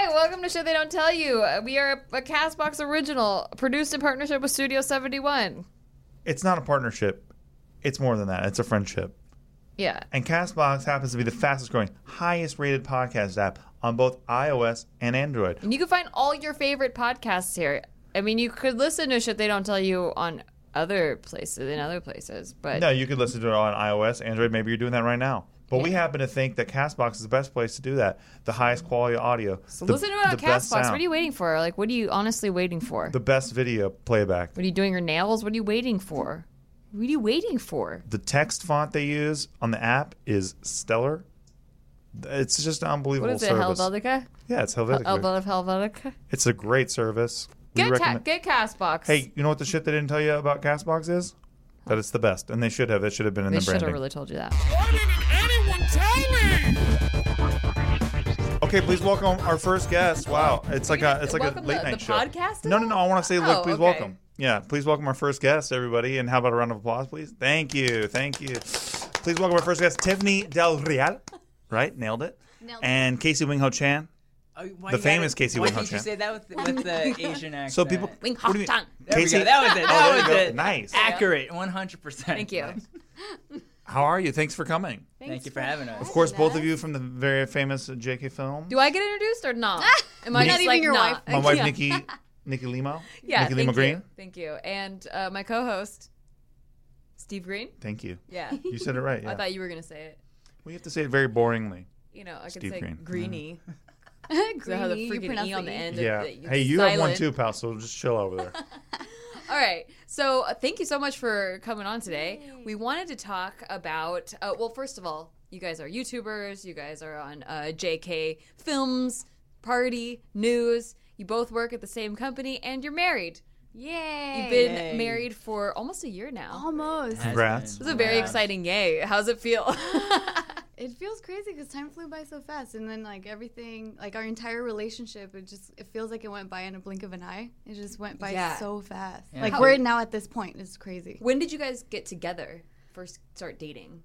welcome to Shit They Don't Tell You. We are a CastBox original, produced in partnership with Studio 71. It's not a partnership. It's more than that. It's a friendship. Yeah. And CastBox happens to be the fastest growing, highest rated podcast app on both iOS and Android. And you can find all your favorite podcasts here. I mean, you could listen to Shit They Don't Tell You on other places, but... No, you could listen to it on iOS, Android. Maybe you're doing that right now. But we happen to think that CastBox is the best place to do that. The highest quality audio. So listen to it on CastBox. What are you waiting for? Like, what are you honestly waiting for? The best video playback. What are you doing your nails? What are you waiting for? What are you waiting for? The text font they use on the app is stellar. It's just an unbelievable What is it, service. Helvetica? Yeah, it's Helvetica. Helvetica? It's a great service. Get CastBox. Hey, you know what the shit they didn't tell you about CastBox is? That it's the best, and they should have. It should have been in the branding. They should have really told you that. Why didn't anyone tell me? Okay, please welcome our first guest. Wow, it's like a Welcome late the night show. podcast? No. I want to say, look, please okay. welcome. Yeah, please welcome our first guest, everybody. And how about a round of applause, please? Thank you. Please welcome our first guest, Tiffany Del Real. Right, nailed it. And Casey Wing-Ho Chan. The famous Casey Wing-Ho Why did you Chan. say that with the Asian accent? So people, Wing-Ho what do you mean? Chan. There Casey, we go. That was it. there you That go. was it. Nice. Accurate, 100%. Thank you. How are you? Thanks for coming. Thank you for having us. Of course, both of you from the very famous JK film. Do I get introduced or not? Am I Not just even like your not? My wife, Yeah. Nikki Limo. Yeah, Nikki Limo thank Green. you. Thank you. And my co-host, Steve Green. Thank you. Yeah. You said it right. Yeah. I thought you were going to say it. Well, you have to say it very boringly. You know, I could Steve say Green. Greenie. Greenie, So I have the you freaking pronounce E on the the E. end. Yeah. Of Hey, you have one silent. too, pal. So just chill over there. All right. So thank you so much for coming on today. We wanted to talk about, well, first of all, you guys are YouTubers. You guys are on JK Films, Party, News. You both work at the same company, and you're married. Yay! You've been married for almost a year now. Almost. Congrats. This is a very exciting yay. How's it feel? It feels crazy because time flew by so fast, and then like everything, like our entire relationship, it feels like it went by in a blink of an eye. It just went by Yeah. so fast. Yeah. Like How- we're now at this point. It's crazy. When did you guys get together? First start dating?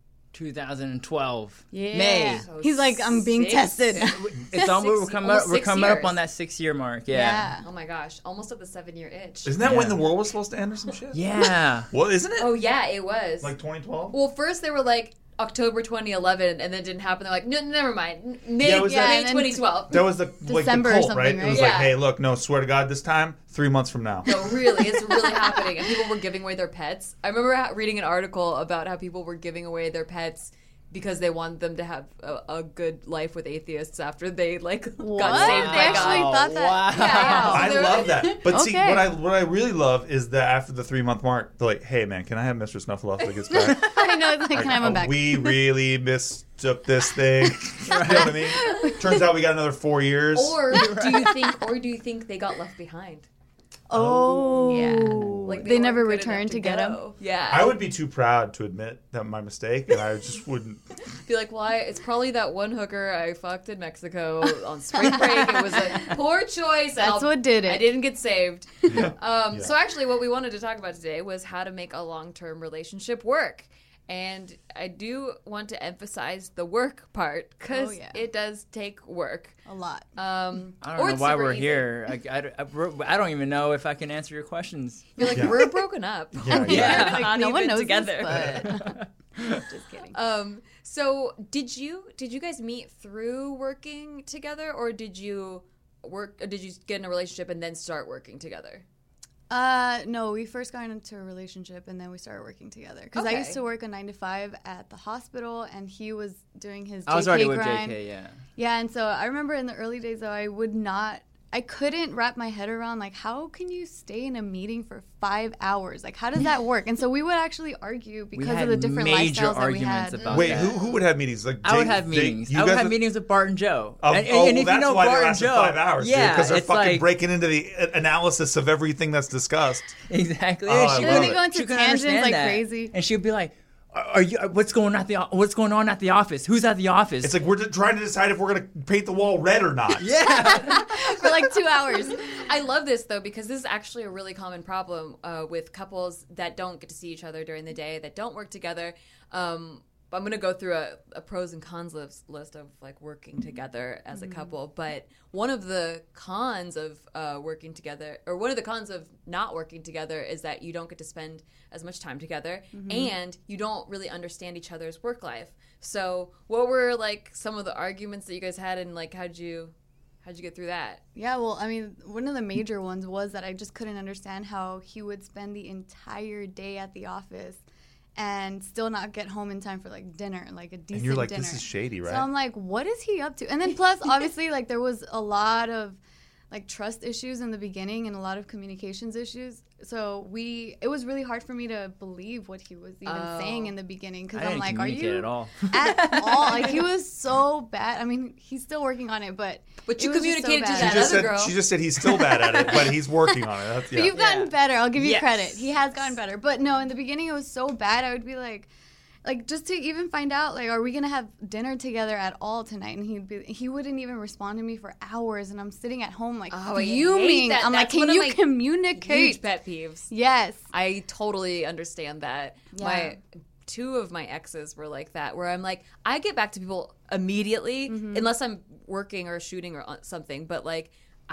2012. Yeah. May. So He's like, I'm being 6 tested. It's almost, we're coming up, almost 6 up years. on that 6-year mark. Yeah. Oh my gosh, almost at the 7-year itch. Isn't that when Yeah. the world was supposed to end or some shit? Yeah. Well, isn't it? Oh yeah, it was. Like 2012? Well, first they were like October 2011, and then it didn't happen. They're like, no, never mind. May Yeah, was that- May and then 2012. That was the December or cult, something, right? right? It was Yeah. like, hey, look, no, swear to God, this time, 3 months from now. No, really, it's really happening. And people were giving away their pets. I remember reading an article about how people were giving away their pets because they wanted them to have a good life with atheists after they got saved What? by They actually God. thought that. Wow. Yeah, I so love that. But see, Okay. what I really love is that after the 3-month mark, they're like, hey, man, can I have Mr. Snuffleupagus gets back? I know. It's like, can I have him back? We really mistook this thing. You know what I mean? Turns out we got another 4 years. Or do you think they got left behind? Oh. Yeah, like they weren't never good returned enough to get him. go. Yeah, I would be too proud to admit that my mistake, and I just wouldn't. be like, well, it's probably that one hooker I fucked in Mexico on spring break. It was a poor choice. and That's what did it. I didn't get saved. Yeah. So actually, what we wanted to talk about today was how to make a long-term relationship work. And I do want to emphasize the work part because Oh, yeah. it does take work. A lot. I or don't know it's why super we're easy. here. I don't even know if I can answer your questions. You're like, Yeah. we're broken up. Yeah. Yeah. We're not no one even knows together. this, but just kidding. So did you guys meet through working together, or did you get in a relationship and then start working together? No, we first got into a relationship and then we started working together. Because I used Okay. to work a 9 to 5 at the hospital and he was doing his I was JK already with grind. JK, yeah. Yeah, and so I remember in the early days though, I couldn't wrap my head around like how can you stay in a meeting for 5 hours? Like how does that work? And so we would actually argue because had of the different major lifestyles that we arguments had. about Wait, that. who would have meetings? Like I would Jake- have meetings. Jake, you I would guys have meetings with Bart and Joe. Oh, and well, if you that's know why Bart they and lasted Joe, 5 hours, yeah, because they're it's fucking like, breaking into the analysis of everything that's discussed. Exactly. Oh, And I she love couldn't- it. Go into she couldn't tangents understand like that. crazy. And she'd be like, "Are you? What's going on at the office? Who's at the office?" It's like we're just trying to decide if we're going to paint the wall red or not. yeah. For like 2 hours. I love this though because this is actually a really common problem with couples that don't get to see each other during the day, that don't work together. But I'm going to go through a pros and cons list of like working together as a couple. But one of the cons of working together, or one of the cons of not working together, is that you don't get to spend as much time together, and you don't really understand each other's work life. So what were like some of the arguments that you guys had, and like how'd you get through that? Yeah, well, I mean, one of the major ones was that I just couldn't understand how he would spend the entire day at the office and still not get home in time for like dinner, like a decent dinner. And you're like, this is shady, right? So I'm like, what is he up to? And then plus, obviously, like there was a lot of like trust issues in the beginning and a lot of communications issues. So it was really hard for me to believe what he was even saying in the beginning, because I'm like, are you at all? At all? Like he was so bad. I mean, he's still working on it, but you it was just communicated so to bad. that other girl. She just said he's still bad at it, but he's working on it. That's, But you've gotten better. I'll give you Yes. credit. He has gotten better. But no, in the beginning it was so bad. I would be like just to even find out, like, are we gonna have dinner together at all tonight? And he wouldn't even respond to me for hours, and I'm sitting at home like I hate fuming. that. I'm like, That's one can of you my communicate? Huge pet peeves. Yes. I totally understand that. Yeah. Two of my exes were like that, where I'm like, I get back to people immediately, unless I'm working or shooting or something. But like,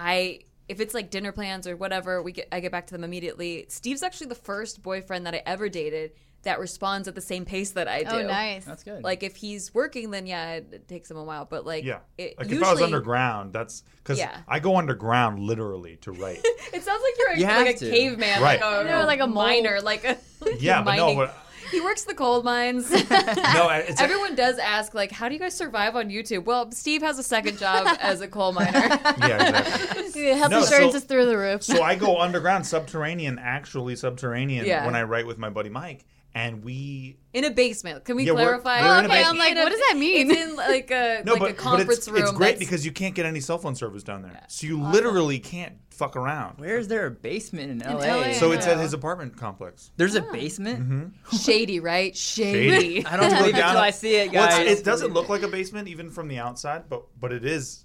if it's like dinner plans or whatever, I get back to them immediately. Steve's actually the first boyfriend that I ever dated that responds at the same pace that I do. Oh, nice. That's good. Like if he's working, then yeah, it takes him a while. But like, Yeah. it, Like usually, if I was underground, that's because Yeah. I go underground literally to write. it sounds like you're You like have a to. caveman, Right. like a miner, like a Yeah, but no, mining. but He works the cold mines. no, it's Everyone does ask, like, how do you guys survive on YouTube? Well, Steve has a second job as a coal miner. yeah, exactly. Health No, insurance so- is through the roof. So I go underground, actually subterranean Yeah. when I write with my buddy Mike, and we. In a basement. Can we Yeah, we're- clarify? we're in a Okay, basement. I'm like, what does that mean? It's in like a No, like but, a conference but room. it's great that's- because you can't get any cell phone service down there. So you literally can't fuck around. Where is there a basement in LA? LA. So it's at Yeah. his apartment complex. There's a basement? Mm-hmm. shady, right? Shady. I don't believe it down until it. I see it, Well, guys. it doesn't look like a basement even from the outside, but it is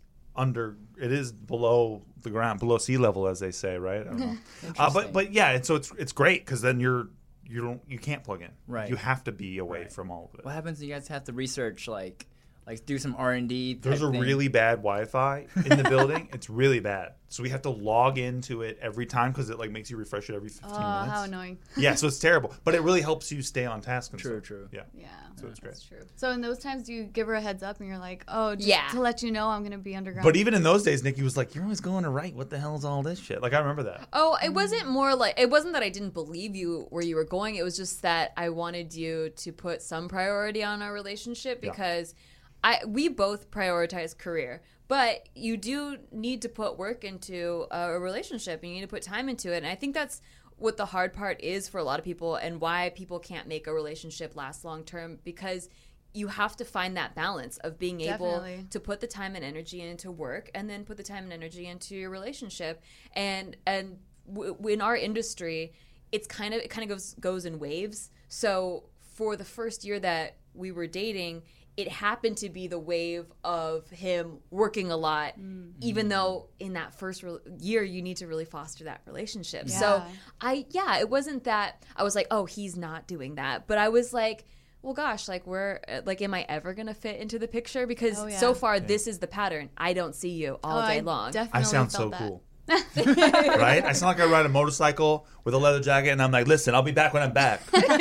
below the ground, below sea level, as they say, right? I don't know. But yeah, so it's great because then you can't plug in. Right. You have to be away from all of it. What happens when you guys have to research, like do some R&D? There's a really bad Wi-Fi in the building. It's really bad. So we have to log into it every time because it like makes you refresh it every 15 minutes. How annoying. Yeah, so it's terrible. But it really helps you stay on task. And True, stuff. true. Yeah. Yeah. So it's great. That's true. So in those times, do you give her a heads up and you're like, oh, just Yeah. to let you know I'm going to be underground? But even in those days, Nikki was like, "You're always going to write. What the hell is all this shit?" Like I remember that. Oh, it wasn't more like it wasn't that I didn't believe you where you were going. It was just that I wanted you to put some priority on our relationship because we both prioritize career. But you do need to put work into a relationship, and you need to put time into it. And I think that's what the hard part is for a lot of people, and why people can't make a relationship last long term, because you have to find that balance of being able Definitely. to put the time and energy into work, and then put the time and energy into your relationship. And in our industry, it kind of goes in waves. So for the first year that we were dating, it happened to be the wave of him working a lot, even though in that first year you need to really foster that relationship. Yeah. So it wasn't that I was like, oh, he's not doing that, but I was like, well, gosh, like am I ever gonna fit into the picture? Because so far this is the pattern. I don't see you all day long. Definitely I sound felt so that. cool. Right? I sound like I ride a motorcycle with a leather jacket, and I'm like, listen, I'll be back when I'm back.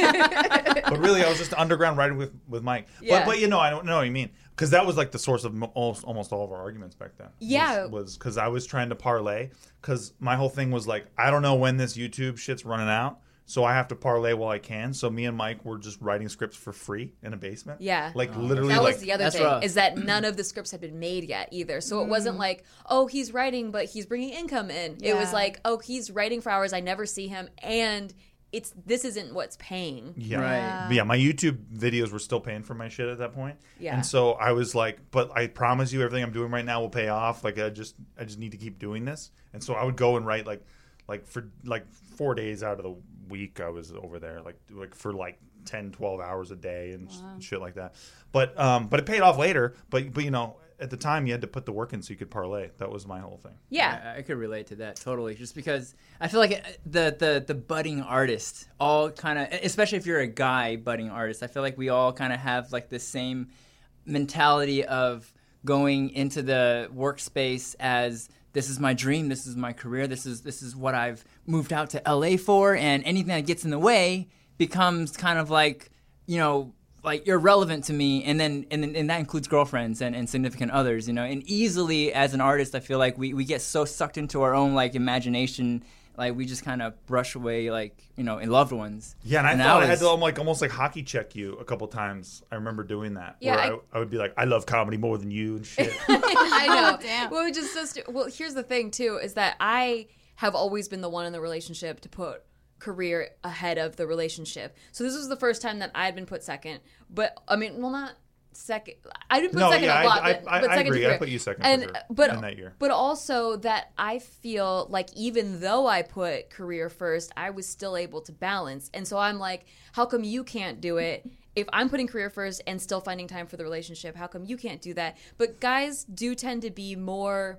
But really, I was just underground riding with Mike. Yeah. But I don't know what you mean. Because that was like the source of almost all of our arguments back then. Yeah. Was because I was trying to parlay. Because my whole thing was like, I don't know when this YouTube shit's running out. So I have to parlay while I can. So me and Mike were just writing scripts for free in a basement. Yeah. Like literally That like was the other That's thing, rough. is that none of the scripts had been made yet either. So it wasn't like, oh, he's writing, but he's bringing income in. It was Yeah. like, oh, he's writing for hours, I never see him, and this isn't what's paying. Yeah. Right. But yeah, my YouTube videos were still paying for my shit at that point. Yeah. And so I was like, but I promise you everything I'm doing right now will pay off. Like I just need to keep doing this. And so I would go and write like for 4 days out of the week I was over there like for like 10, 12 hours a day and shit like that. But it paid off later, but at the time, you had to put the work in so you could parlay. That was my whole thing. Yeah. I could relate to that totally. Just because I feel like the budding artist all kind of, especially if you're a guy budding artist, I feel like we all kind of have like the same mentality of going into the workspace as this is my dream, this is my career, this is what I've moved out to LA for, and anything that gets in the way becomes kind of like, you know, like irrelevant to me, and that includes girlfriends and significant others, you know. And easily as an artist, I feel like we get so sucked into our own like imagination, like we just kind of brush away like, you know, in loved ones. Yeah, and I thought I had to almost like hockey check you a couple times. I remember doing that. Yeah, where I would be like, I love comedy more than you and shit. I know. Damn. Well, well, here's the thing too, is that I have always been the one in the relationship to put career ahead of the relationship. So this was the first time that I had been put second. But I mean, well, not second. I didn't put second a lot, but I second agree. to career. I put you second and, for sure but, in that year. But also that I feel like even though I put career first, I was still able to balance. And so I'm like, how come you can't do it? If I'm putting career first and still finding time for the relationship, how come you can't do that? But guys do tend to be more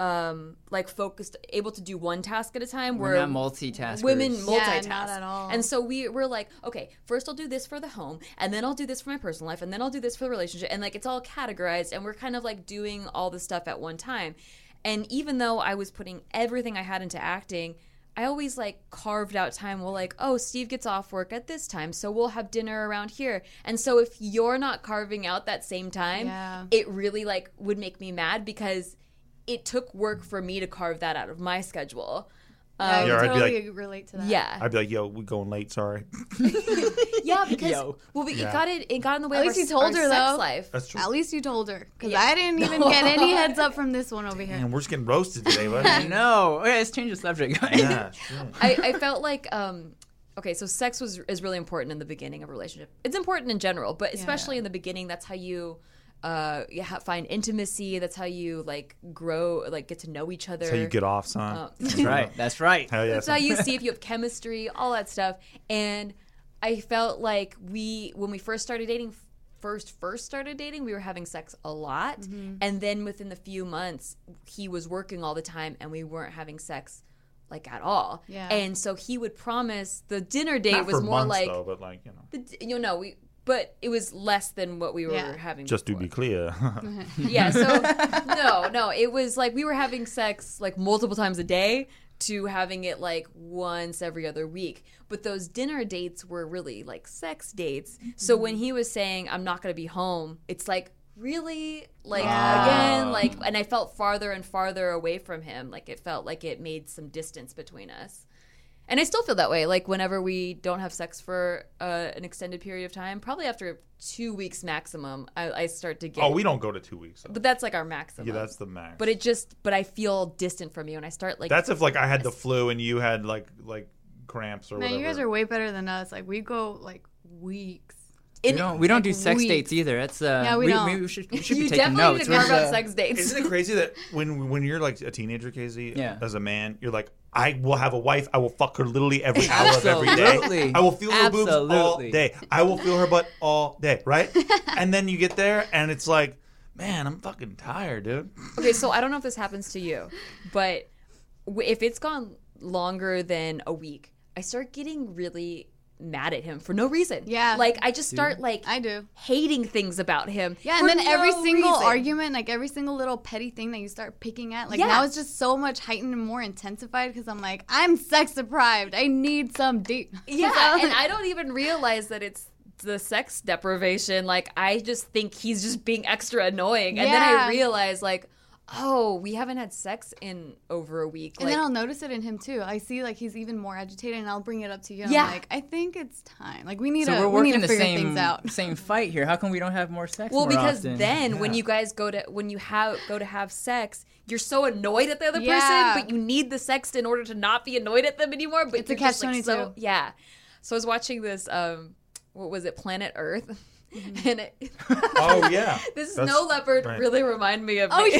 like focused, able to do one task at a time. We're not multitaskers. Women multitask. Yeah, not at all. And so we're like, okay, first I'll do this for the home, and then I'll do this for my personal life, and then I'll do this for the relationship. And like it's all categorized, and we're kind of like doing all the stuff at one time. And even though I was putting everything I had into acting, I always like carved out time. Well, like, oh, Steve gets off work at this time, so we'll have dinner around here. And so if you're not carving out that same time, it really like would make me mad because it took work for me to carve that out of my schedule. I Yeah, I'd be totally like- relate to that. Yeah. I'd be like, yo, we going late, sorry. Yeah, because Yo. well, it Yeah. got in the way At of least our, you told our her, sex though. life. That's true. At least you told her, because Yeah. I didn't even get any heads up from this one over here. Man, we're just getting roasted today, buddy. I know. Okay, let's change the subject. Yeah, shit. I felt like okay, so sex is really important in the beginning of a relationship. It's important in general, but especially in the beginning, that's how you find intimacy. That's how you like grow, like get to know each other. That's how you get off, son. That's right. That's right. Hell yeah, That's son. how you see if you have chemistry, all that stuff. And I felt like when we first started dating, we were having sex a lot. And then within the few months, he was working all the time and we weren't having sex like at all. Yeah. And so he would promise the dinner date Not was for more months, like, though, but like, you know. but it was less than what we were having Just to before. be clear. Yeah, so no, it was like we were having sex like multiple times a day to having it like once every other week. But those dinner dates were really like sex dates. So when he was saying, I'm not going to be home, it's like, really? Like, again, like, and I felt farther and farther away from him. Like, it felt like it made some distance between us. And I still feel that way. Like, whenever we don't have sex for an extended period of time, probably after 2 weeks maximum, I start to get... Oh, we don't go to 2 weeks. Though. But that's like our maximum. Yeah, that's the max. But I feel distant from you, and I start like... That's if like I had the flu and you had like cramps or Man, whatever. you guys are way better than us. Like, we go like weeks. We don't do sex weeks. dates either. That's we don't. maybe we should be you taking definitely notes. need to carve Where's out sex dates. Isn't it crazy that when you're like a teenager, Casey, Yeah. as a man, you're like, I will have a wife. I will fuck her literally every hour of every day. Absolutely. I will feel her boobs all Absolutely. day. I will feel her butt all day, right? And then you get there and it's like, man, I'm fucking tired, dude. Okay, so I don't know if this happens to you, but if it's gone longer than a week, I start getting really mad at him for no reason. Yeah. Like, I just start, like, I do. hating things about him. Yeah, for and then every no single reason. argument, like every single little petty thing that you start picking at, like Yeah. now it's just so much heightened and more intensified because I'm like, I'm sex deprived. I need some deep. Yeah, So- and I don't even realize that it's the sex deprivation. Like, I just think he's just being extra annoying. And then I Yeah. realize, like, oh, we haven't had sex in over a week. And Like, then I'll notice it in him too. I see like he's even more agitated, and I'll bring it up to you. And Yeah. I'm like, I think it's time. Like we need So to we're we working need to the figure things out. same fight here. How come we don't have more sex? well, more because often? then when you guys go to have sex, you're so annoyed at the other Yeah. person, but you need the sex in order to not be annoyed at them anymore. But It's a you're just, like, catch-22. so, yeah. So I was watching this. What was it? Planet Earth. And Oh, yeah. this That's- snow leopard right. really reminded me of Oh me. yeah,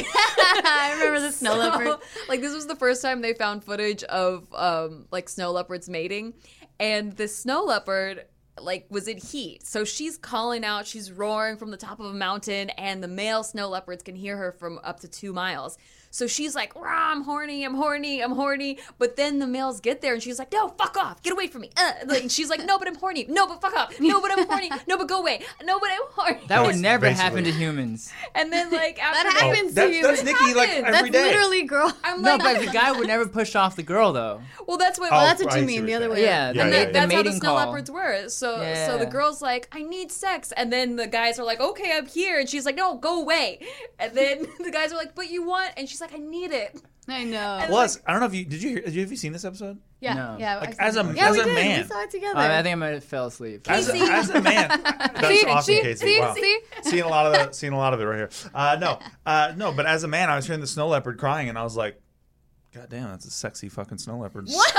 I remember the snow So, leopard. Like, this was the first time they found footage of like snow leopards mating, and this snow leopard was in heat. So she's calling out, she's roaring from the top of a mountain, and the male snow leopards can hear her from up to 2 miles. So she's like, rah, I'm horny, I'm horny, I'm horny. But then the males get there and she's like, no, fuck off. Get away from me. Like, she's like, no, but I'm horny. No, but fuck off. No, but I'm horny. No, but go away. No, but I'm horny. That would never Basically. happen to humans. And then like after That happens to you. That's Nikki like happens. every That's day. literally girl. I'm No, like, but the guy would never push off the girl, though. well, that's what. Oh, That's what I you see mean, what the you're other saying. way. Yeah, Yeah, And yeah, then yeah. that's how the mating snow call. leopards were. So Yeah. the girl's like, I need sex. And then the guys are like, okay, I'm here. And she's like, no, go away. And then the guys are like, but you want? And she's like, I need it. I know. Plus, I don't know if have you seen this episode? Yeah, No. yeah. Like, I as saw a- it. yeah, as we a did. man. We saw it together. I think I might have fell asleep. As Casey. a man, that's See, awesome, see, Casey. see, Wow. see? Seeing a lot of it right here. No, but as a man, I was hearing the snow leopard crying, and I was like, God damn, that's a sexy fucking snow leopard. What?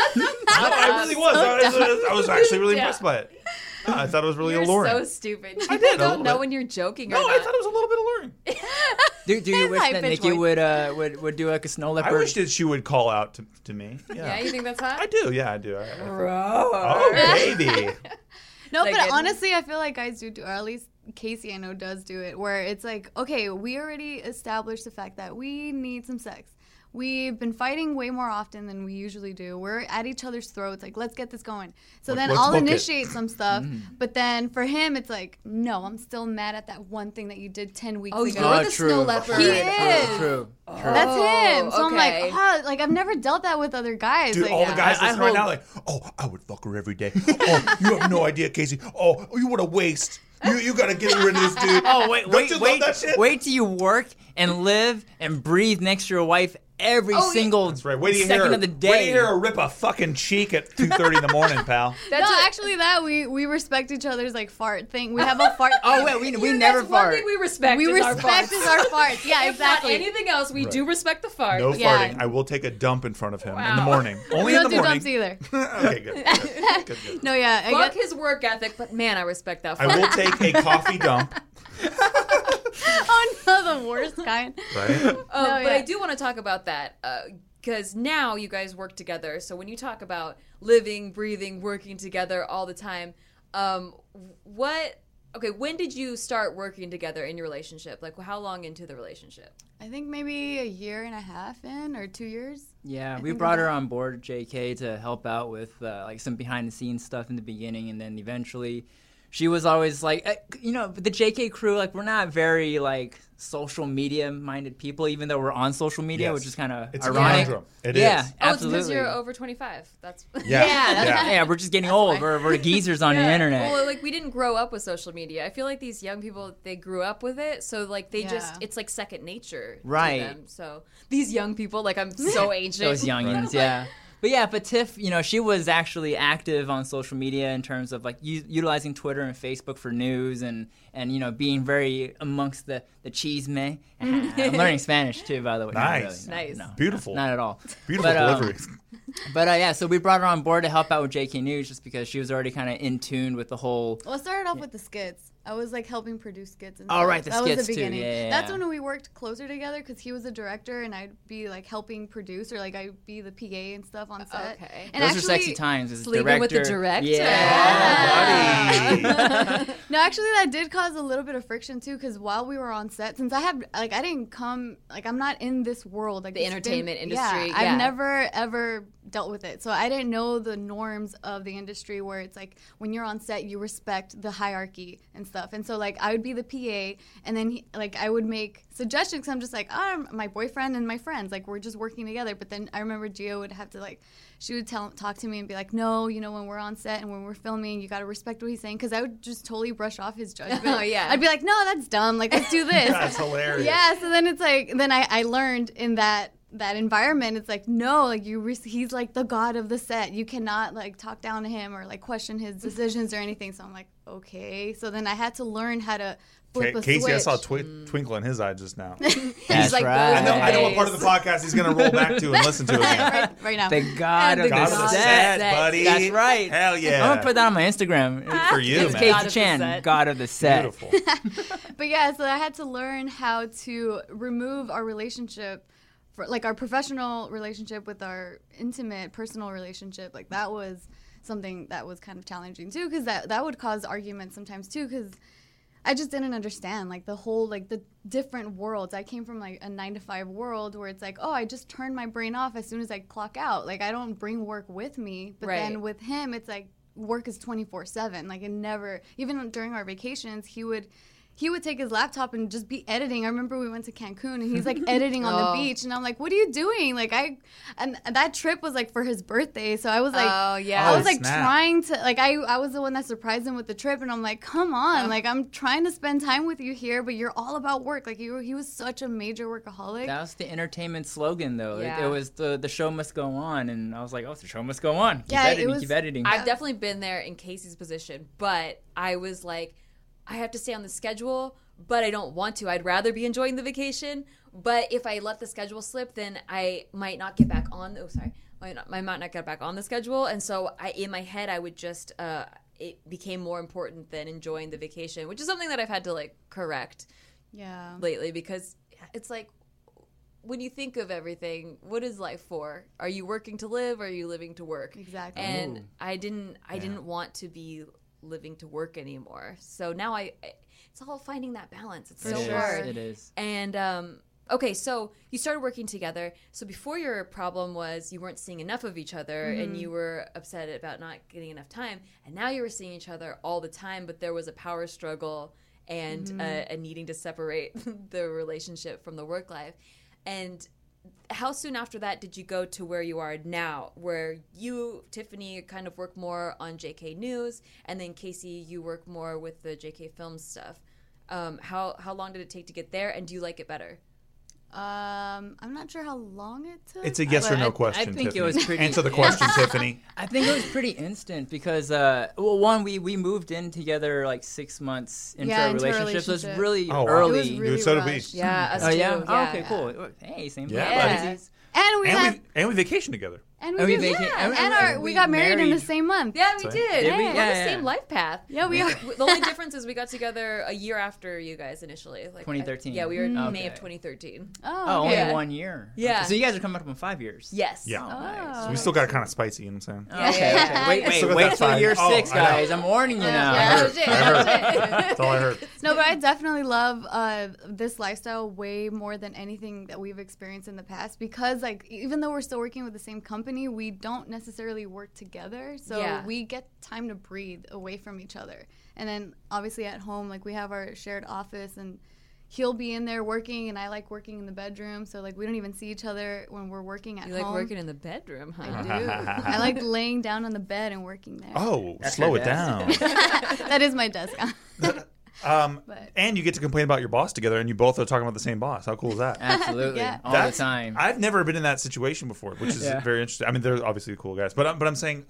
I really was. I was actually really impressed by it. I thought it was really You're alluring. so stupid. You did, a don't little know bit. when you're joking or No, not. I thought it was a little bit alluring. Do you His wish that high-pitched Nikki voice. would do like a snow I leopard? wish that she would call out to me. Yeah, Yeah, you think that's hot? I do. Yeah, I do. Bro. Oh, baby. No, Like but it- honestly, I feel like guys do, or at least Casey I know does do it, where it's like, okay, we already established the fact that we need some sex. We've been fighting way more often than we usually do. We're at each other's throats, like, let's get this going. So then Let's I'll book it. initiate some stuff, but then for him, it's like, no, I'm still mad at that one thing that you did 10 weeks Oh, ago. you're the true. snow leopard. He True, is. True. That's him. So I'm okay. like, oh, like I've never dealt that with other guys. Dude, like, all the guys I listening right hope- now, like, oh, I would fuck her every day. Oh, you have no idea, Casey. Oh, you what a waste. You gotta get rid of this dude. Oh wait, Don't you love that shit? wait till you work and live and breathe next to your wife every Oh, yeah. single That's right. Wait till you second hear, of the Wait till day. you hear her rip a fucking cheek at 2:30 in the morning, pal. That's no, what- actually, that we respect each other's like fart thing. We have a fart. Oh wait, we Yeah, never that's one fart. thing we respect. we is our respect farts. is our farts. Yeah, If not exactly. anything else, we do respect the fart. No Yeah. farting. I will take a dump in front of him in the Wow. morning. Only we in don't the do morning. dumps either. Okay, good. No, yeah, I Fuck guess. his work ethic, but man, I respect that I fart. will take a coffee dump. Oh no, the worst kind. Right? No, But yeah. I do want to talk about that because now you guys work together. So when you talk about living, breathing, working together all the time, when did you start working together in your relationship? Like, how long into the relationship? I think maybe a year and a half in or 2 years. Yeah, we think brought her about- on board, JK, to help out with like some behind the scenes stuff in the beginning, and then eventually, she was always like, the JK crew, like we're not very like social media minded people, even though we're on social media, Yes. which is kind of It's a ironic. conundrum. It yeah, is. Oh, it's absolutely. because you're over 25. That's Yeah. Yeah, we're just getting old. why. We're geezers on the internet. Well, like we didn't grow up with social media. I feel like these young people, they grew up with it, so like they Yeah. it's like second nature Right. to them. So these young people, like I'm so ancient. Those youngins, yeah. But Tiff, she was actually active on social media in terms of like utilizing Twitter and Facebook for news and being very amongst the cheesme. I'm learning Spanish too, by the way. Not Nice. really. Nice. No, Beautiful. not at all. Beautiful But, delivery. But so we brought her on board to help out with JK News just because she was already kind of in tune with the whole. Well, it started off with the skits. I was like helping produce skits and Oh, stuff. right, the that skits was the too. beginning. Yeah. That's when we worked closer together because he was a director and I'd be like helping produce or like I'd be the PA and stuff on set. Okay. And Those actually, are sexy times as Sleeping director. with the director. Yeah. Oh, buddy. No, actually, that did cause a little bit of friction too. Because while we were on set, since I didn't come, I'm not in this world, like The this entertainment industry, Yeah, yeah. I've never ever dealt with it, so I didn't know the norms of the industry where it's like when you're on set, you respect the hierarchy and stuff. And so like I would be the PA, and then I would make suggestions. 'Cause I'm just like, oh, my boyfriend and my friends, like we're just working together. But then I remember Gio would have to she would talk to me and be like, no, when we're on set and when we're filming, you got to respect what he's saying. Because I would just totally brush off his judgment. Oh, yeah. I'd be like, no, that's dumb. Like, let's do this. That's hilarious. Yeah. So then it's like, then I learned in that environment, it's like, no, like he's like the god of the set. You cannot like talk down to him or like question his decisions or anything. So I'm like, okay. So then I had to learn how to flip a Casey, switch. I saw a twinkle in his eye just now. That's like, right. I know what part of the podcast he's going to roll back to and listen to again. right now. The god of God the of the set. set, buddy. That's right. Hell yeah. I'm gonna put that on my Instagram. for you, It's man. God Casey of the Chan, set. god of the set. Beautiful. But yeah, so I had to learn how to remove our relationship, our professional relationship with our intimate personal relationship. Like that was something that was kind of challenging too, because that would cause arguments sometimes too, because I just didn't understand like the whole like the different worlds. I came from like a 9-to-5 world where it's like, oh, I just turn my brain off as soon as I clock out. Like I don't bring work with me. But then with him, it's like work is 24/7. Like it never, even during our vacations, he would take his laptop and just be editing. I remember we went to Cancun and he's like editing on the beach, and I'm like, "What are you doing?" Like and that trip was like for his birthday, so I was like, I was like trying to like I was the one that surprised him with the trip, and I'm like, "Come on, like I'm trying to spend time with you here, but you're all about work." Like he was such a major workaholic. That was the entertainment slogan, though. Yeah. It was the show must go on, and I was like, "Oh, the show must go on." Keep editing. I've definitely been there in Casey's position, but I was like, I have to stay on the schedule, but I don't want to. I'd rather be enjoying the vacation. But if I let the schedule slip, then I might not get back on. I might not get back on the schedule. And so in my head, I would just, it became more important than enjoying the vacation, which is something that I've had to like correct lately, because it's like, when you think of everything, what is life for? Are you working to live, or are you living to work? Exactly. And I didn't want to be living to work anymore. So now it's all finding that balance. It's so hard. It is. And okay, so you started working together. So before, your problem was you weren't seeing enough of each other, and you were upset about not getting enough time. And now you were seeing each other all the time, but there was a power struggle and a needing to separate the relationship from the work life. And how soon after that did you go to where you are now, where you, Tiffany, kind of work more on JK News, and then Casey, you work more with the JK Films stuff? How long did it take to get there, and do you like it better? I'm not sure how long it took. It's a yes or no question. I think Tiffany. it was pretty. Answer the question, Tiffany. I think it was pretty instant because, one, we moved in together like 6 months into our relationship, so it was really early. It was really so did we. rushed. Yeah, us too. Yeah? Oh, Yeah. okay, cool. Hey, same. Yeah. And we we vacation together. And we we got married in the same month. Yeah, we did. Did we? We're on the same life path. Yeah, we are. The only difference is we got together a year after you guys initially. Like 2013. Yeah, we were in May of 2013. Oh, only okay. 1 year. Yeah. Okay. So you guys are coming up on 5 years. Yes. Yeah. Nice. So we still got it kind of spicy, you know what I'm saying? Okay. Still got Wait that till side. year 6, I know. guys. I'm warning you now. I heard. That's all I heard. No, but I definitely love this lifestyle way more than anything that we've experienced in the past, because like even though we're still working with the same company, we don't necessarily work together. So we get time to breathe away from each other. And then obviously at home, like we have our shared office, and he'll be in there working, and I like working in the bedroom. So like we don't even see each other when we're working at home. You like working in the bedroom, huh? I do. I like laying down on the bed and working there. Oh, That's slow your it desk. down. That is my desk. And you get to complain about your boss together, and you both are talking about the same boss. How cool is that? Absolutely. Yeah. All the time. I've never been in that situation before, which is very interesting. I mean, they're obviously cool guys, but I'm saying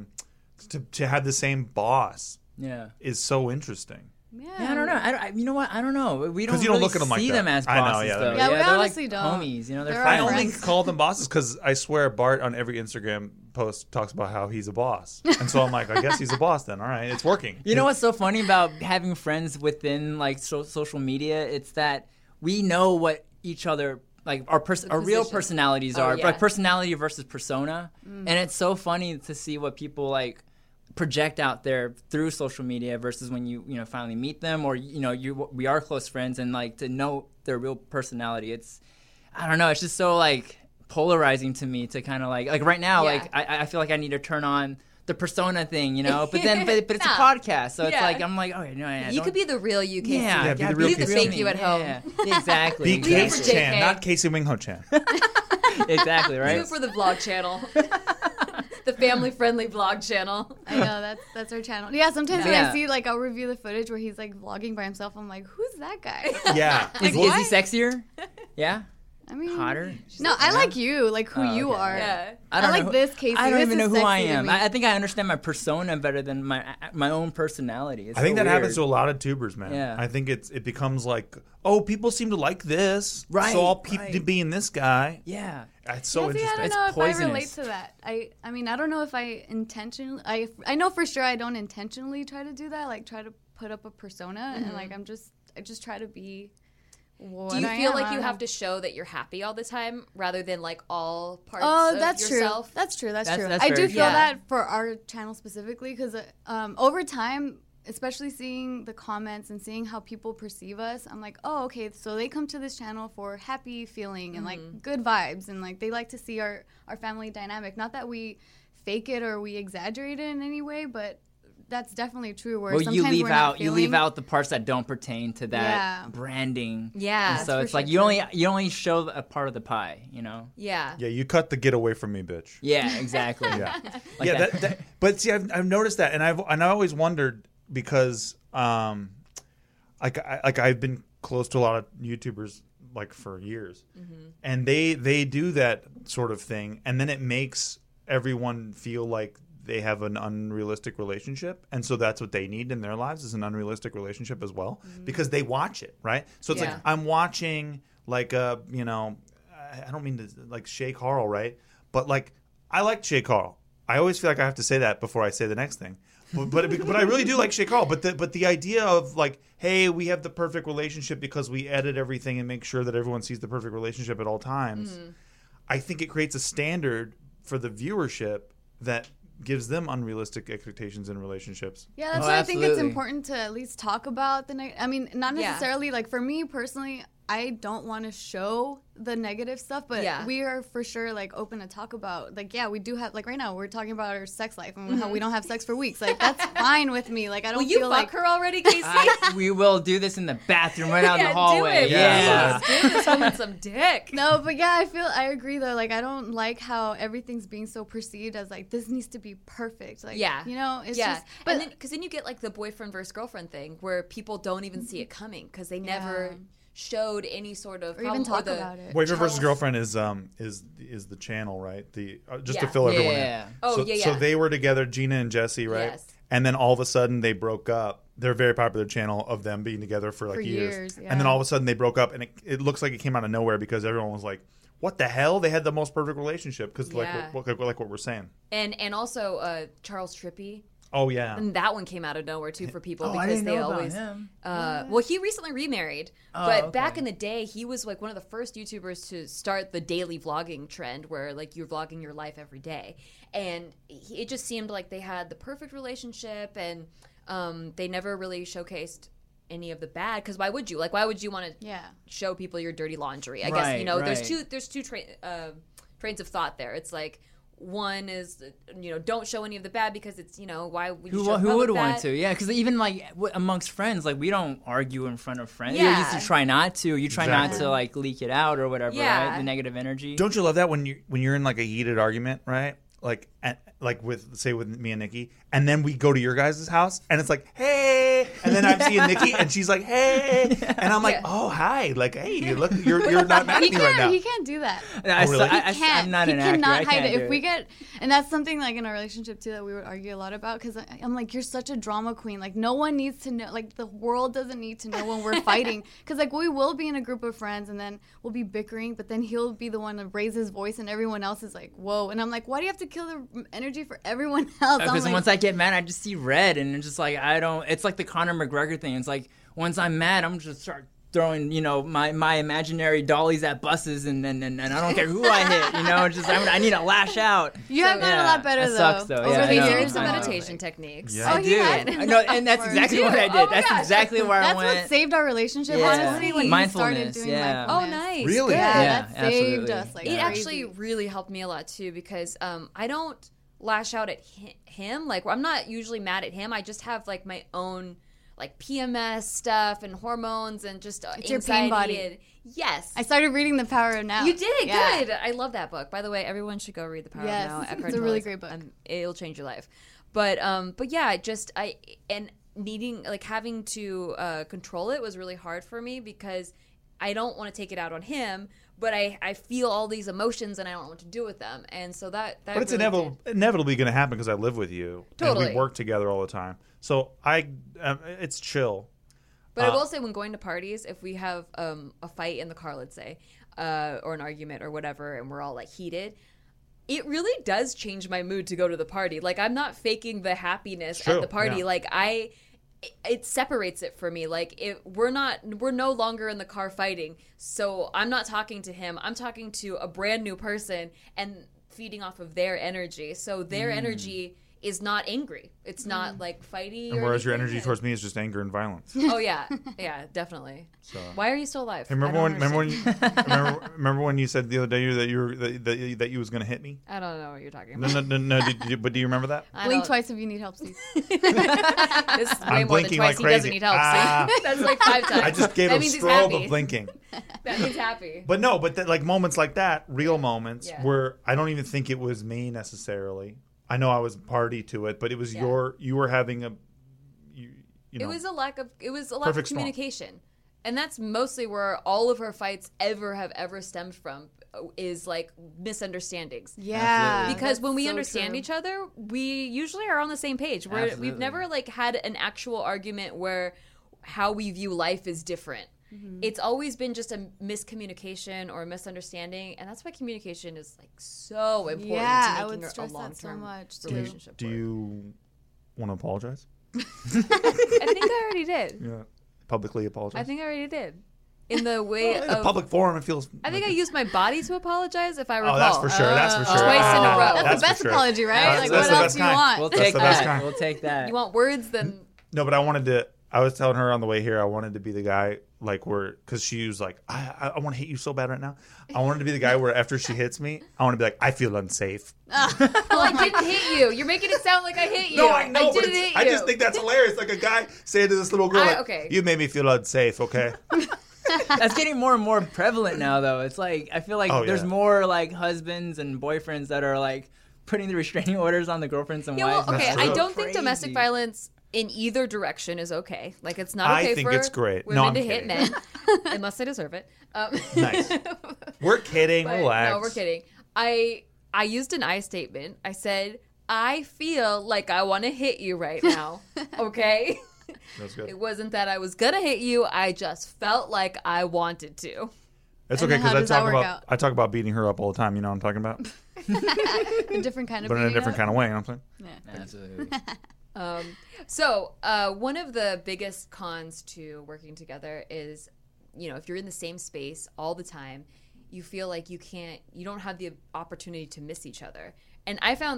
to have the same boss is so interesting. Yeah, I don't know. You know what? I don't know. We don't you don't really look at them like see that. them as I know, bosses, yeah, though. Yeah, we they're honestly like don't. homies. You know, they're They're I our only friends. call them bosses because I swear Bart on every Instagram post talks about how he's a boss, and so I'm like, I guess he's a boss then. All right, it's working. You know what's so funny about having friends within like social media? It's that we know what each other like our real personalities are, like personality versus persona, and it's so funny to see what people like project out there through social media versus when you finally meet them, or we are close friends, and like to know their real personality. It's I don't know. It's just so like polarizing to me to kind of like right now like I feel like I need to turn on the persona thing, but it's a podcast, so it's like I'm like, okay, no, you could be the real you, Casey. Yeah, be the real Leave the fake you at home. Yeah, exactly. Be Case Chan, not Casey Wingho Chan. Exactly, right? Do it for the vlog channel. The family-friendly vlog channel. I know, that's our channel. Yeah, sometimes when I see, like, I'll review the footage where he's, like, vlogging by himself. I'm like, who's that guy? Yeah. Is he sexier? Yeah? I mean, hotter? No, I like you, like who you are. Yeah. I like this, Casey. I don't This even know is who I sexy to am. me. I think I understand my persona better than my own personality. It's I think so that happens weird. to a lot of tubers, man. Yeah. I think it becomes like, oh, people seem to like this, Right, so I'll keep right. being this guy. Yeah. It's so See, I interesting. don't It's know if I relate poisonous. to that. I mean, I don't know if I intentionally. I know for sure I don't intentionally try to do that. Like try to put up a persona, and like I just try to be what Do you I feel am. like I you don't have know. to show that you're happy all the time rather than like all parts Oh, of that's yourself? true. That's true. That's That's- true. that's I do very feel true. that for our channel specifically because over time, especially seeing the comments and seeing how people perceive us, I'm like, oh, okay, so they come to this channel for happy feeling and like good vibes and like they like to see our family dynamic. Not that we fake it or we exaggerate it in any way, but that's definitely true. Where Well, sometimes you leave we're not out feeling, the parts that don't pertain to that Yeah. branding. Yeah. And so That's it's for like sure you only show a part of the pie, you know. Yeah. Yeah, you cut the get away from me, bitch. Yeah, exactly. Yeah, Like yeah. that. That, but see, I've noticed that, and I always wondered because, I've been close to a lot of YouTubers like for years, and they do that sort of thing, and then it makes everyone feel like they have an unrealistic relationship, and so that's what they need in their lives is an unrealistic relationship as well, because they watch it, right? So it's Yeah. like I'm watching like I don't mean to like Shay Carl, right? But like I like Shay Carl. I always feel like I have to say that before I say the next thing. But I really do like Shay Carl. But the idea of like, hey, we have the perfect relationship because we edit everything and make sure that everyone sees the perfect relationship at all times. I think it creates a standard for the viewership that gives them unrealistic expectations in relationships. Yeah, that's Oh, why I think it's absolutely. important to at least talk about I mean, not Yeah. necessarily, like, for me personally, I don't want to show the negative stuff, but Yeah. we are for sure, like, open to talk about, like, yeah, we do have, like, right now, we're talking about our sex life and how we don't have sex for weeks. Like, that's fine with me. Like, I don't Will you feel fuck like... her already, Casey? We will do this in the bathroom right out in the hallway. Do it. Yeah. Please. Give this woman some dick. No, but yeah, I agree though. Like, I don't like how everything's being so perceived as like this needs to be perfect. Like, Yeah. you know, it's Yeah, just. But because then you get like the boyfriend versus girlfriend thing where people don't even see it coming because they never Yeah. showed any sort of or even talk the- about it. Boyfriend versus Charles- Girlfriend is the channel, right? The just to Yeah. fill everyone Yeah. in. Oh, so, yeah, So yeah. they were together, Gina and Jesse, right? Yes. And then all of a sudden they broke up. They're a very popular channel of them being together for like For years. years, And then yeah. all of a sudden they broke up, and it looks like it came out of nowhere because everyone was like, "What the hell?" They had the most perfect relationship because Yeah. like what we're saying. and also Charles Trippy. Oh yeah. And that one came out of nowhere too for people Oh, I because didn't they know about always. him. Well, he recently remarried, Oh, but okay. back in the day, he was like one of the first YouTubers to start the daily vlogging trend, where like you're vlogging your life every day, and it just seemed like they had the perfect relationship, and they never really showcased any of the bad. Because why would you? Like, why would you want to Yeah. show people your dirty laundry? I guess Right, you know right. there's two trains of thought there. It's like. One is, don't show any of the bad because it's, why would you show Who public would want that? to? Yeah, because even like amongst friends, like we don't argue in front of friends. Yeah. You try not to. You try not Exactly. to like leak it out or whatever. Yeah. Right? The negative energy. Don't you love that when you're in like a heated argument, right? Like with me and Nikki, and then we go to your guys' house, and it's like, hey, and then I'm seeing Nikki, and she's like, hey, and I'm like, Yeah. oh, hi, like, hey, you're not mad at me right now. He can't do that. I, really? Can't. I'm not he an actor. cannot I hide can't it. do If we get, and that's something like in our relationship too that we would argue a lot about because I'm like, you're such a drama queen. Like no one needs to know. Like the world doesn't need to know when we're fighting because like we will be in a group of friends and then we'll be bickering, but then he'll be the one to raise his voice and everyone else is like, whoa. And I'm like, why do you have to kill the energy for everyone else? I'm Because like, once I get mad, I just see red, and it's just like I don't. It's like the Conor McGregor thing. It's like once I'm mad, I'm just start throwing, my imaginary dollies at buses, and I don't care who I hit. It's just I need to lash out. you have gotten a lot better that though. sucks, though. Over Yeah, the I know. He years. did some I know. meditation techniques. Yeah. Oh, I he do. has been No, and that's for- exactly You what do? I did. Oh my That's gosh. exactly where That's I went. what saved our relationship, Yeah. honestly, when he started Mindfulness, doing yeah. Oh, mindfulness. nice. Really? Good. Yeah, Yeah, that saved absolutely. us. Like It crazy. actually really helped me a lot too because I don't lash out at him. Like I'm not usually mad at him. I just have like my own like PMS stuff and hormones and just It's your anxiety. pain body. And, yes. I started reading The Power of Now. You did it. Yeah. Good. I love that book. By the way, everyone should go read The Power Yes, of Now. it's Eckhart a really Tolle's, great book. It'll change your life. But yeah, and needing like having to control it was really hard for me because I don't want to take it out on him, but I feel all these emotions and I don't know what to do with them, and so that. But it's really did. inevitably going to happen because I live with you. And Totally. we work together all the time. So it's chill. But I will say, when going to parties, if we have a fight in the car, let's say, or an argument or whatever, and we're all like heated, it really does change my mood to go to the party. Like I'm not faking the happiness True, at the party. yeah. Like it separates it for me. Like we're no longer in the car fighting. So I'm not talking to him. I'm talking to a brand new person and feeding off of their energy. So their energy is not angry. It's not like fighty. And whereas your energy towards me is just anger and violence. Oh yeah, definitely. So. Why are you still alive? Hey, remember when you said the other day that you was gonna hit me? I don't know what you're talking about. No. But do you remember that? Blink twice if you need help, Steve. This is way I'm more than blinking twice. like He crazy. doesn't need help. See? That's like 5 times. I just gave That a means he's strobe happy. of blinking. That means happy. But no, like moments like that, real moments, Yeah. where I don't even think it was me necessarily. I know I was party to it, but it was you were having you know. It was a lack of Perfect storm. communication. And that's mostly where all of her fights have ever stemmed from, is like misunderstandings. Yeah. Because when we so understand true. each other, we usually are on the same page. Absolutely. We've never like had an actual argument where how we view life is different. It's always been just a miscommunication or a misunderstanding, and that's why communication is like so important Yeah, I to would making a stress that so long-term much, too. relationship. Do work. you want to apologize? I think I already did. Yeah. Publicly apologize? I think I already did. In the way in a of public forum, it feels. I think I used my body to apologize, if I recall. Oh, that's for sure. That's for sure. Twice in a row. That's That's the for best sure. apology, right? That's- Like, that's what the else best do you kind. want? We'll That's take the best that. kind. We'll take that. You want words, then No, but I was telling her on the way here, I wanted to be the guy, like, because she was like, I want to hit you so bad right now. I wanted to be the guy where after she hits me, I want to be like, I feel unsafe. well, I didn't hit you. You're making it sound like I hit you. No, I know, but didn't hit you. I just think that's hilarious. Like a guy saying to this little girl, like, okay. you made me feel unsafe, okay? That's getting more and more prevalent now, though. It's like I feel like Oh, there's yeah. more like husbands and boyfriends that are like putting the restraining orders on the girlfriends and Yeah, well, wives. okay. That's I true. don't think domestic Crazy. violence in either direction is okay. Like, it's not I okay think for it's great. women No, I'm to hit kidding. men unless they deserve it. Nice. We're kidding. But Relax. No, we're kidding. I used an I statement. I said, I feel like I want to hit you right now. Okay? That's good. It wasn't that I was going to hit you. I just felt like I wanted to. It's And okay then how because does that work I talk about beating her up all the time. You know what I'm talking about? A different kind of But in a beating different up. kind of way. You know what I'm saying? Absolutely. So one of the biggest cons to working together is, if you're in the same space all the time, you feel like you don't have the opportunity to miss each other. And I found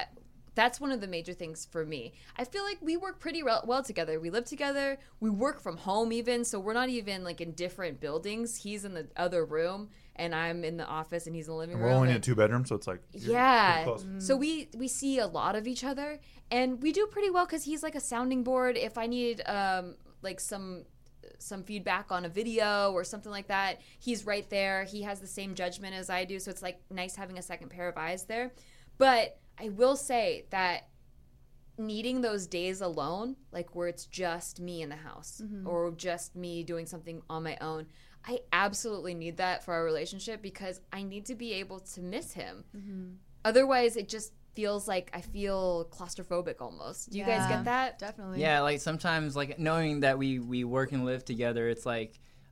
that's one of the major things for me. I feel like we work pretty well together. We live together. We work from home even, so we're not even like in different buildings. He's in the other room, and I'm in the office, and he's in the living And room. we're only in and- a 2-bedroom, so it's like you're yeah. pretty close. So we see a lot of each other, and we do pretty well because he's like a sounding board. If I need like some feedback on a video or something like that, he's right there. He has the same judgment as I do, so it's like nice having a second pair of eyes there. But I will say that needing those days alone, like where it's just me in the house or just me doing something on my own, I absolutely need that for our relationship because I need to be able to miss him. Otherwise, it just feels like I feel claustrophobic almost. Do you guys get that? Definitely. Yeah, like sometimes like knowing that we work and live together, it's like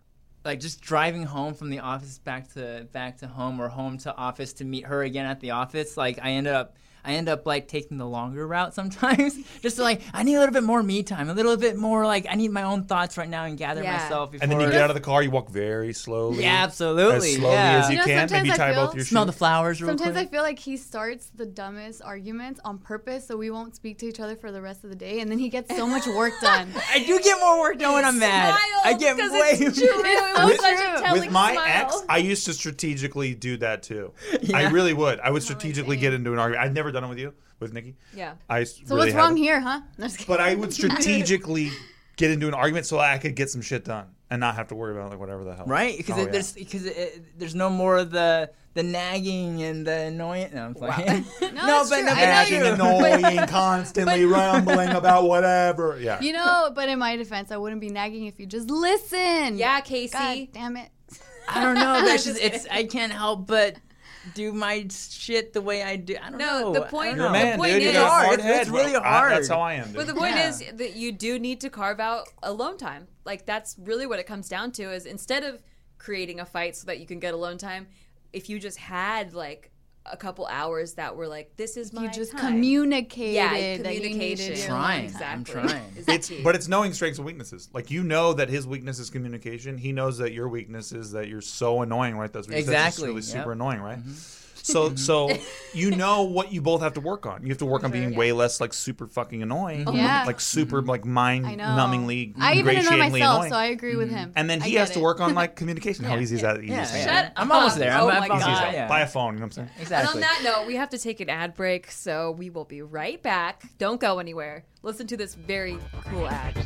just driving home from the office back to home or home to office to meet her again at the office. Like I end up like taking the longer route sometimes. Just to, like I need a little bit more me time, a little bit more like I need my own thoughts right now and gather Yeah. myself before. And then you get out of the car, you walk very slowly. Yeah, absolutely. As slowly yeah. as you You know, can. sometimes Maybe I tie feel- both your Smell the shoes. flowers real Sometimes quick. I feel like he starts the dumbest arguments on purpose so we won't speak to each other for the rest of the day, and then he gets so much work done. I do get more work done when I'm mad. I get because way it's true. It was With- such a telling With my smile. ex, I used to strategically do that too. I Yeah. really would. I would strategically get into an argument. I've never done it with you, with Nikki. Yeah. So what's wrong here, huh? No, just kidding. But I would strategically get into an argument so I could get some shit done and not have to worry about like whatever the hell. Right? Because Oh, yeah. there's no more of the nagging and the annoying. No, I'm playing. No, it's true. I know nagging, you. annoying, constantly rambling about whatever. Yeah. You know, but in my defense, I wouldn't be nagging if you just listen. Yeah, Casey. God damn it. I don't know. That's just I can't help but do my shit the way I do. I don't No, know. the point- I don't You're a know. man, The point dude. You is- got a hard It's head. really bro. hard. That's how I am, dude. But the point Yeah. is that you do need to carve out alone time. Like that's really what it comes down to is instead of creating a fight so that you can get alone time, if you just had like a couple hours that were like, this is my You just time. communicated. Yeah, that you communication. needed your Trying. alone Exactly. I'm trying. Is the key. But it's knowing strengths and weaknesses. Like, you know that his weakness is communication. He knows that your weakness is that you're so annoying, right? That's what Exactly. That's really super Yep. annoying, right? So you know what you both have to work on. You have to work on being way less like super fucking annoying. Yeah. Like super like I know. mind-numbingly, I even annoy ingratiatingly myself, annoying. so I agree with him. And then I he get has to it. work on like communication. How easy is that? Yeah, Easiest thing. Shut I'm almost there. Oh I'm my almost God. there. Yeah. Buy a phone. You know what I'm saying? Exactly. And on that note, we have to take an ad break, so we will be right back. Don't go anywhere. Listen to this very cool ad.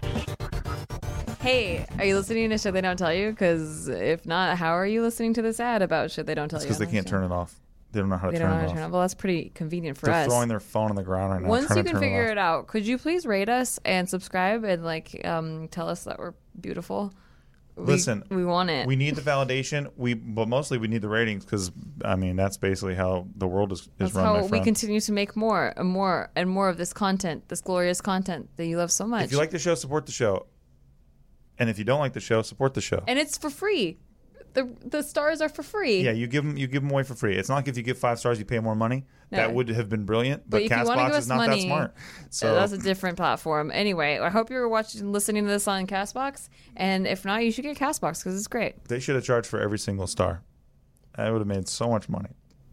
Hey, are you listening to Shit They Don't Tell You? Because if not, how are you listening to this ad about Shit They Don't Tell You? Because they can't turn it off. They don't know how to They turn don't know it how to off. turn it off. Well, that's pretty convenient for They're us. throwing their phone on the ground right now. Once trying you to can turn figure off. it out, could you please rate us and subscribe and like tell us that we're beautiful? Listen, we want it. We need the validation. But mostly we need the ratings because I mean that's basically how the world is That's run. how my we friend. continue to make more and more and more of this content, this glorious content that you love so much. If you like the show, support the show. And if you don't like the show, support the show. And it's for free. The stars are for free. Yeah, you give them away for free. It's not like if you give 5 stars, you pay more money. No. That would have been brilliant, but if you wanna give Castbox us is not money, that smart. So that's a different platform. Anyway, I hope you're listening to this on Castbox. And if not, you should get Castbox because it's great. they should have charged for every single star. I would have made so much money.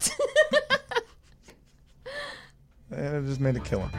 And it just made a killing.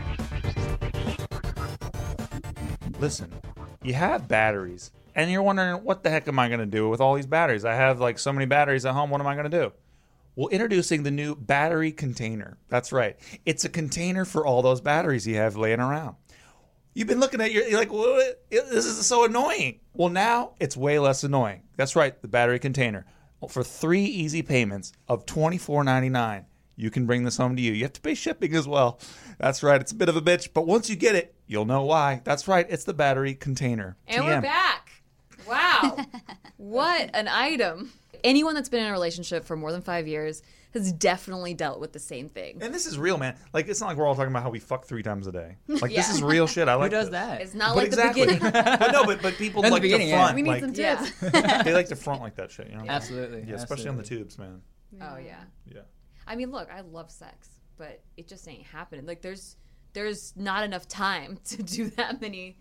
Listen, you have batteries, and you're wondering, what the heck am I going to do with all these batteries? I have like so many batteries at home. What am I going to do? Well, introducing the new battery container. That's right. It's a container for all those batteries you have laying around. You've been looking at you're like, what? This is so annoying. Well, now it's way less annoying. That's right, the battery container. For 3 easy payments of $24.99, you can bring this home to you. You have to pay shipping as well. That's right, it's a bit of a bitch, but once you get it, you'll know why. That's right, it's the battery container. And TM. we're back. Wow. What an item. Anyone that's been in a relationship for more than 5 years has definitely dealt with the same thing. And this is real, man. Like, it's not like we're all talking about how we fuck 3 times a day. Like, this is real shit. I like Who does this. that? It's not But like exactly. the beginning. But no, but people In the like to beginning, yeah. front. We need like, some Yeah. tips. they like to front like that shit, you know? Absolutely. Yeah, especially on the Absolutely. tubes, man. Oh, yeah. Yeah. I mean, look, I love sex, but it just ain't happening. Like, there's not enough time to do that many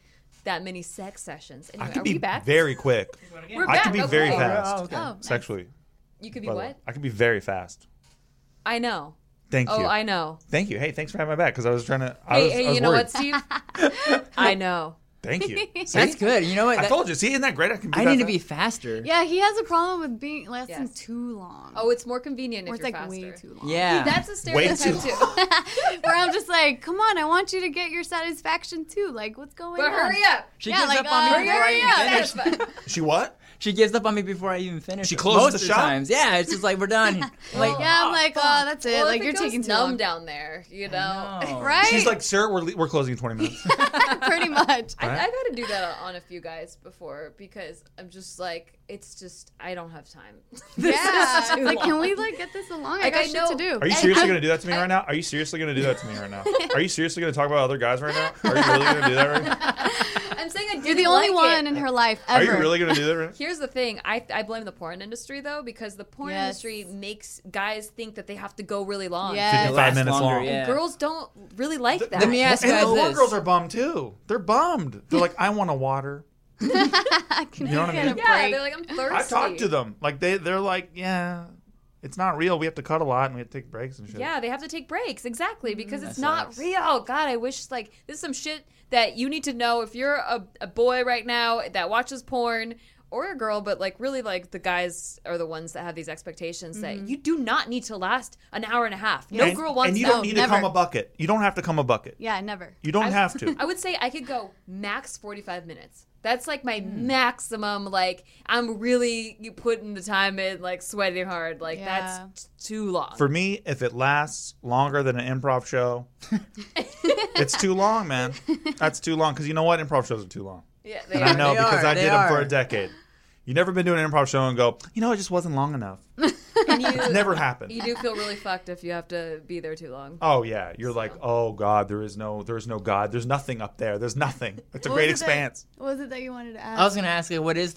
sex sessions. Anyway, I can are be we back? very quick. We're I back. can be okay. very fast. Oh, okay. Oh, nice. Sexually. You could be by the way. what? I can be very fast. I know. Thank you. Oh, I know. Thank you. Hey, thanks for having my back because I was trying to. I Hey, was, hey, I was you know worried. what, Steve? I know. Thank you. See? That's good. You know what? I told you. See, isn't that great? I can. Be I that need to fast. be faster. Yeah, he has a problem with being lasting Yes. too long. Oh, it's more convenient or if it's you're like faster. way too long. Yeah. That's a Way stereotype too too. Where I'm just like, come on, I want you to get your satisfaction too. Like, what's going But on? hurry up. She Yeah, gives like, up on me hurry before I up. even That's finish. fun. She what? She gives up on me before I even finish. She it. closes Most the of shop? times. Yeah, it's just like we're done. Like, Yeah, I'm like, oh, that's it. Well, like, if you're it goes taking too numb long. down there, you know. no. Right? She's like, sir, we're closing in 20 minutes. Pretty much. I've had to do that on a few guys before because I'm just like, it's just I don't have time. This Yeah. is too It's like, long. can we like get this along? I Like, got I shit know- to do. Are you seriously going to do that to me right now? Are you seriously going to do that to me right now? Are you seriously going to talk about other guys right now? Are you really going to do that right now? I'm saying I didn't You're the only like one it. in her life Are ever. you really going to do that right now? Here's the thing. I blame the porn industry though because the porn Yes. industry makes guys think that they have to go really long. Yes. 55 Last minutes longer, long. yeah. Girls don't really like that. Let me ask you And guys the more this. girls are bummed too. They're bummed. They're like, I want a water. Can You know what I get mean? a yeah, break? they're like I'm thirsty. I talked to them. Like they're like, yeah, it's not real. We have to cut a lot and we have to take breaks and shit. Yeah, they have to take breaks exactly because it's That not sucks. real. God, I wish like this is some shit that you need to know if you're a boy right now that watches porn or a girl, but like really like the guys are the ones that have these expectations that you do not need to last an hour and a half. No and, girl wants and you that. don't need never. to come a bucket. You don't have to come a bucket. Yeah, never. You don't have to. I would say I could go max 45 minutes. That's like my maximum. Like I'm really putting the time in, like sweating hard. Like Yeah. that's too long. For me, if it lasts longer than an improv show, it's too long, man. That's too long. Because you know what? Improv shows are too long. yeah, And I know They because are, I they did them for are. a decade. You never been doing an improv show and go, you know, it just wasn't long enough. And It's never happened. You do feel really fucked if you have to be there too long. Oh yeah, you're like, oh God, there is no God. There's nothing up there. There's nothing. It's a great expanse. What was it that you wanted to ask? I was gonna ask you, what is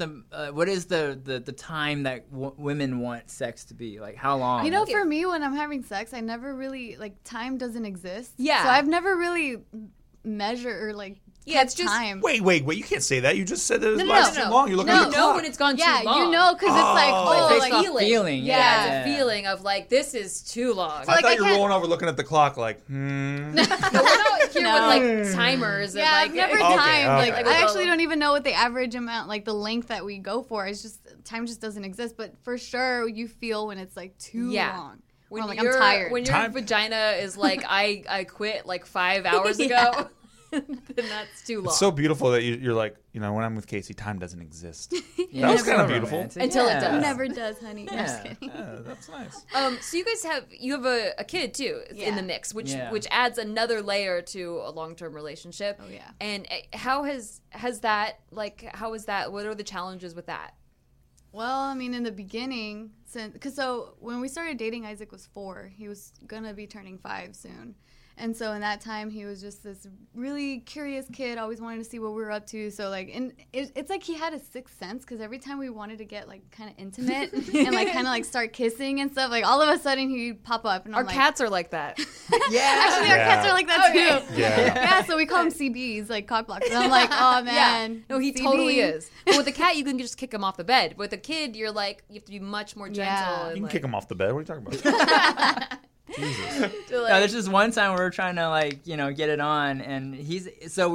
the time that women want sex to be? Like, how long? You know, for me, when I'm having sex, I never really time doesn't exist. Yeah. So I've never really measured or it's just time. Wait, you can't say that. You just said that it No, lasts no. too long. You're looking No. at the you know clock. when it's gone too Yeah, long. you know, because it's like, Oh. Based like off feeling. feeling. Yeah, the feeling of like this is too long. I thought I you were can't- rolling over looking at the clock like, No, we're not here with like timers. Yeah, and, I've never Okay, timed. okay. I actually don't even know what the average amount, the length that we go for. It's just time just doesn't exist. But for sure, you feel when it's too long. When I'm you're, tired. When your vagina is like, I quit 5 hours ago, then that's too long. it's so beautiful that you're like, when I'm with Casey, time doesn't exist. Yeah, That was it's kind of so beautiful. romantic. Until it It does. never does, honey. I'm just Yeah. kidding. Yeah, that's nice. So you guys have a kid too in Yeah. the mix, which Yeah. which adds another layer to a long-term relationship. Oh, yeah. And how has that how is that? What are the challenges with that? Well, I mean, in the beginning, so when we started dating, Isaac was 4. He was gonna be turning 5 soon, and so in that time, he was just this really curious kid, always wanted to see what we were up to. So and it's like he had a sixth sense because every time we wanted to get kind of intimate and kind of start kissing and stuff, all of a sudden he'd pop up, and Our I'm like, cats are like that. Yeah. actually, our cats are like that too. Yeah. Yeah, so we call them CBs, cock blocks. And I'm like, oh man, No, he CB. totally is. But with a cat, you can just kick him off the bed. With a kid, you're like, you have to be much more gentle. Yeah. And You can kick him off the bed. What are you talking about? Jesus. to, No, there's just one time we were trying to get it on, and he's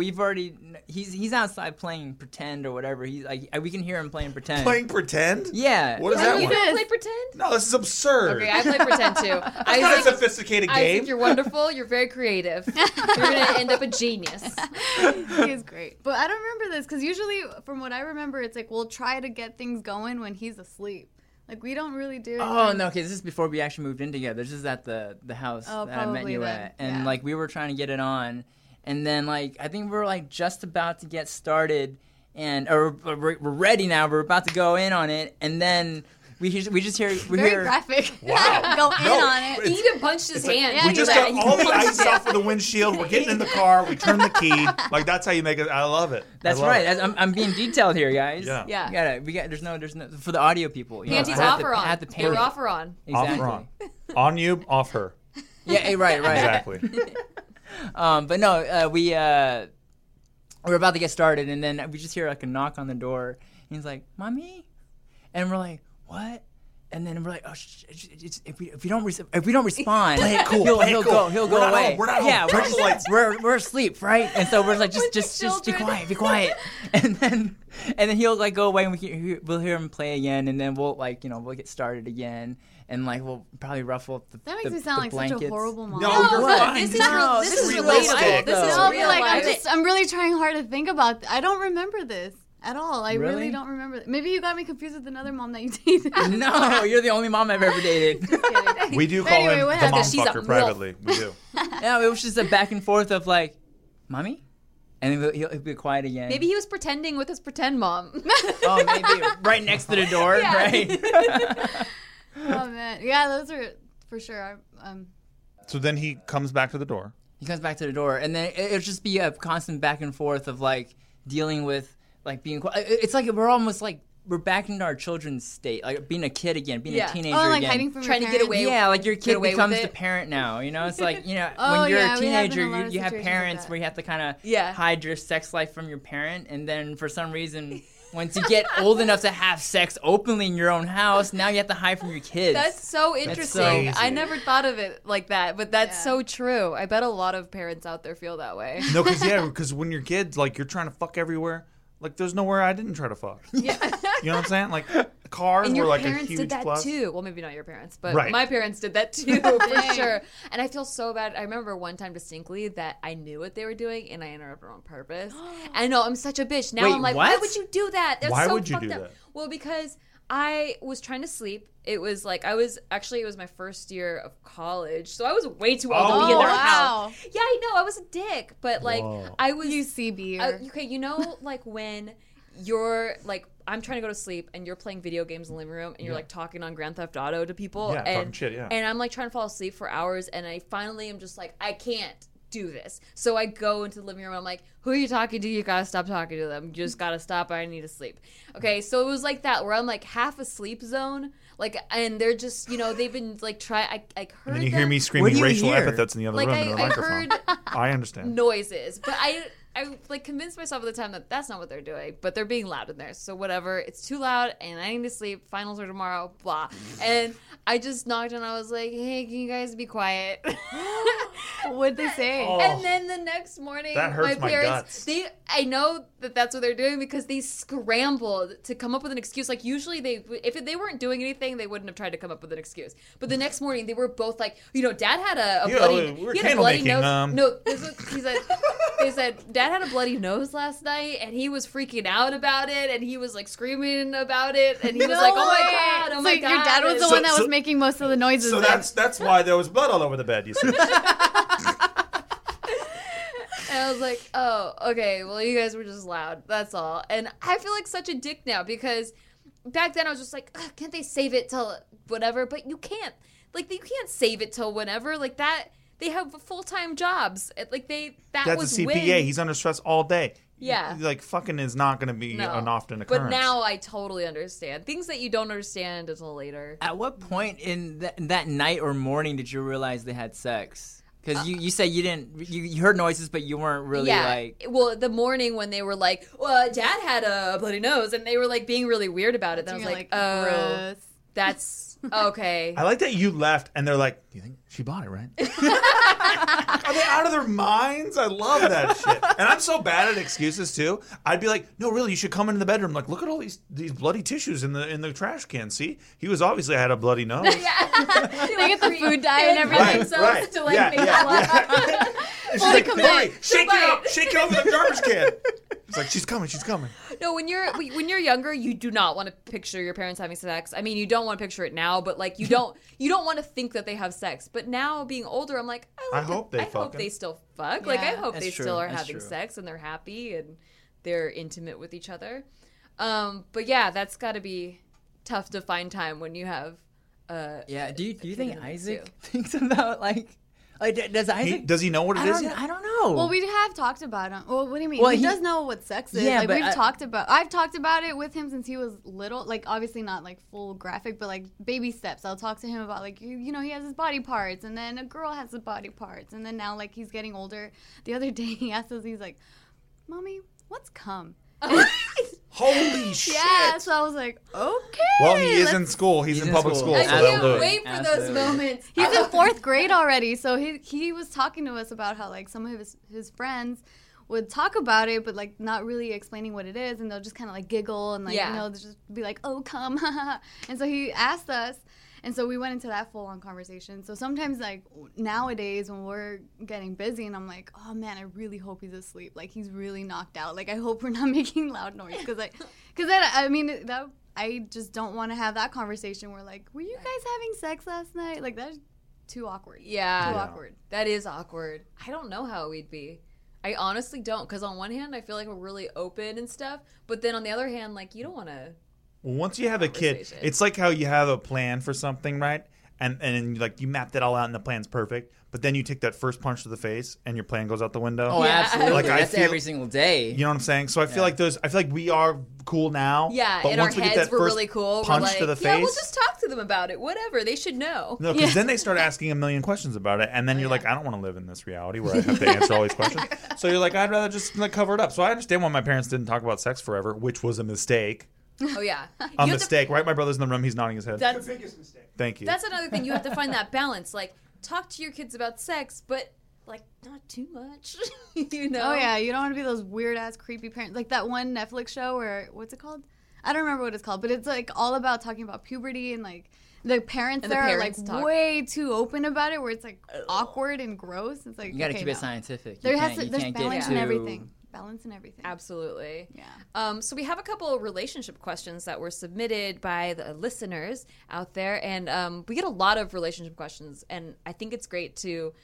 outside playing pretend or whatever. He's like, we can hear him playing pretend. Playing pretend? Yeah. What is You that one? don't play pretend? No, this is absurd. Okay, I play pretend too. It's not a sophisticated I game. think you're wonderful. You're very creative. You're gonna end up a genius. He is great. But I don't remember this because usually, from what I remember, it's we'll try to get things going when he's asleep. We don't really do it. Oh no! Okay, this is before we actually moved in together. This is at the house Oh, that I met probably you then. at, and Yeah. we were trying to get it on, and then I think we were just about to get started, and or we're ready now. We're about to go in on it, and then we just hear Very graphic. Wow. Go in No, on it. He even punched his hand. Yeah, we just you're got right. all the ice off of the windshield. We're getting in the car. We turn the key. That's how you make it. I love it. That's I love right. it. I'm being detailed here, guys. Yeah. Yeah. There's no for the audio people. Panties I have off to- or I on? have to paint They were it. off or on? Exactly. Off or on? On you, off her. Yeah, right. Exactly. But no, we're about to get started, and then we just hear a knock on the door. And he's like, "Mommy," and we're like, "What?" And then we're like, "Oh, if we don't respond, Play it cool, he'll play it cool. go We're not away. home, we're not home. Yeah, Turn the lights. we're asleep, right?" And so we're like, just be children. quiet, be quiet. And then he'll go away, and we'll hear him play again, and then we'll we'll get started again. And we'll probably ruffle up the That makes the, me sound the like blankets. such a horrible mom. No, you're but fine. This is No, this this is is realistic. relatable. This is No, real but life. I'm really trying hard to think about. I don't remember this at all. I Really? really don't remember. Maybe you got me confused with another mom that you dated. No, you're the only mom I've ever dated. Just kidding. We do call Anyway, him what the happened? mom She's a fucker MILF. privately. We do. Yeah, it was just a back and forth of "Mommy," and then he'll be quiet again. Maybe he was pretending with his pretend mom. Oh, maybe right next to the door, Yeah. right? Oh man, yeah, those are for sure. So then he comes back to the door. He comes back to the door, and then it'll just be a constant back and forth of dealing with being quiet. It's we're almost we're back into our children's state, being a kid again, being Yeah. a teenager Oh, again. hiding from Trying your to get parents? away. Yeah, your Get kid away with becomes the it. parent now. It's like, Oh, when you're yeah, a we have been teenager, in a lot of you have situations like parents that. where you have to kind of Yeah. hide your sex life from your parent, and then for some reason, once you get old enough to have sex openly in your own house, now you have to hide from your kids. That's so interesting. so- I never thought of it like that, but that's Yeah. so true. I bet a lot of parents out there feel that way. No, because when you're kids, you're trying to fuck everywhere. There's nowhere I didn't try to fuck. Yeah. You know what I'm saying? Cars And were your a parents huge did that plus. too. Well, maybe not your parents, but Right. my parents did that too, for Dang. sure. And I feel so bad. I remember one time distinctly that I knew what they were doing and I interrupted on purpose. I know, I'm such a bitch. Now Wait, I'm like, why what? would you do that? That's Why so would you fucked do up. that? Well, because I was trying to sleep. It was it was my first year of college. So I was way too old to be in Oh, their wow. house. Yeah, I know. I was a dick. But Whoa. I was You CB. okay, when you're I'm trying to go to sleep and you're playing video games in the living room and you're like talking on Grand Theft Auto to people. Yeah, and, talking shit, yeah. And I'm like trying to fall asleep for hours and I finally am just like, I can't do this. So I go into the living room. I'm like, who are you talking to? You gotta stop talking to them. You just gotta stop. I need to sleep. Okay, so it was like that where I'm like half asleep zone. Like, and they're just, they've been like I heard. And you them. hear me screaming racial epithets in the other Like room in the I microphone. heard I understand. noises, but I like convinced myself at the time that that's not what they're doing, but they're being loud in there. So whatever, it's too loud and I need to sleep. Finals are tomorrow, blah. And I just knocked and I was like, hey, can you guys be quiet? What'd they say? Oh. And then the next morning, That hurts my parents, guts. I know that that's what they're doing because they scrambled to come up with an excuse. Like usually if they weren't doing anything, they wouldn't have tried to come up with an excuse. But the next morning they were both like, Dad had a bloody, we were he had a bloody candle nose. making, No, they said, Dad had a bloody nose last night and he was freaking out about it and he was like screaming about it and he was like, oh my God. Your dad was the one that was making most of the noises. So then. that's why there was blood all over the bed, you see. And I was like, oh, okay, well, you guys were just loud. That's all. And I feel like such a dick now because back then I was just like, can't they save it till whatever? But you can't. Like, you can't save it till whenever. Like, that, they have full-time jobs. Like, That's was a CPA. when. He's under stress all day. Yeah. Like, fucking is not going to be No. an often occurrence. But now I totally understand. Things that you don't understand until later. At what point in that night or morning did you realize they had sex? Because you said you didn't, you heard noises, but you weren't really like. Well, the morning when they were like, well, Dad had a bloody nose, and they were like being really weird about it. Then I was like, oh, gross. that's okay. I like that you left and they're like, do you think she bought it, right? Are they out of their minds? I love that shit. And I'm so bad at excuses too. I'd be like, no, really, you should come into the bedroom. Like, look at all these bloody tissues in the trash can. See, he was obviously had a bloody nose. They get the food dye and everything. Right. To like Yeah, make yeah. And she's like, commit. Lori, shake it over the garbage can. It's like, she's coming. No, when you're younger, you do not want to picture your parents having sex. I mean, you don't want to picture it now, but like you don't want to think that they have sex. But now, being older, I'm like, I hope they hope they still fuck. Like I hope That's they true. still are That's having true. sex and they're happy and they're intimate with each other. But yeah, that's got to be tough to find time when you have. Yeah. Do you think too. Isaac thinks about like does Isaac? Does he know what it is yet? I don't know. Well, we have talked about it. Well, what do you mean? Well, he he- does know what sex is. Yeah, like but I've talked about it with him since he was little. Like obviously not like full graphic, but like baby steps. I'll talk to him about like he has his body parts, and then a girl has the body parts, and then now like he's getting older. The other day he asked us, he's like, "Mommy, what's cum?" Holy shit! Yeah, so I was like, okay. Well, he is let's- in school. He's in in public school. school, I so that'll can't do it. wait for those Absolutely. moments. He's in 4th grade already, so he was talking to us about how like some of his friends would talk about it, but like not really explaining what it is, and they'll just kind of like giggle and like they'll just be like, "Oh, come," and so he asked us, and so we went into that full on conversation. So sometimes like nowadays when we're getting busy, and I'm like, "Oh man, I really hope he's asleep. Like he's really knocked out. Like I hope we're not making loud noise because I mean that." I just don't want to have that conversation where like, were you guys having sex last night? Like that's too awkward. Yeah. Too awkward. That is awkward. I don't know how we'd be. I honestly don't, because on one hand, I feel like we're really open and stuff, but then on the other hand, like, you don't want to... Well, once you have a kid, Conversation. it's like how you have a plan for something, right? And like you mapped it all out and the plan's perfect, but then you take that first punch to the face and your plan goes out the window. Oh, Yeah. absolutely. Like, I That's feel- every single day. You know what I'm saying? So I feel like we are cool now. Yeah, but in our once we get heads, that we're first really cool. punch we're like, to the face, yeah, we'll just talk to them about it. Whatever. They should know. no, because then they start asking a million questions about it, and then you're like, I don't want to live in this reality where I have to answer all these questions. So you're like, I'd rather just like cover it up. So I understand why my parents didn't talk about sex forever, which was a mistake. Oh, yeah. A You have to- mistake, right? My brother's in the room. He's nodding his head. That's, Biggest mistake. Thank you. that's another thing. You have to find that balance. Like, talk to your kids about sex, but, like, not too much. You know? Oh yeah, you don't want to be those weird ass creepy parents. Like that one Netflix show where what's it called? I don't remember what it's called, but it's like all about talking about puberty and like the parents And the there parents are like talk. way too open about it, where it's like awkward and gross. It's like You got to okay, keep it no. scientific. There You has can't- to you there's can't balance get in too- everything. Balance in everything. Absolutely. Yeah. So we have a couple of relationship questions that were submitted by the listeners out there, and we get a lot of relationship questions, and I think it's great to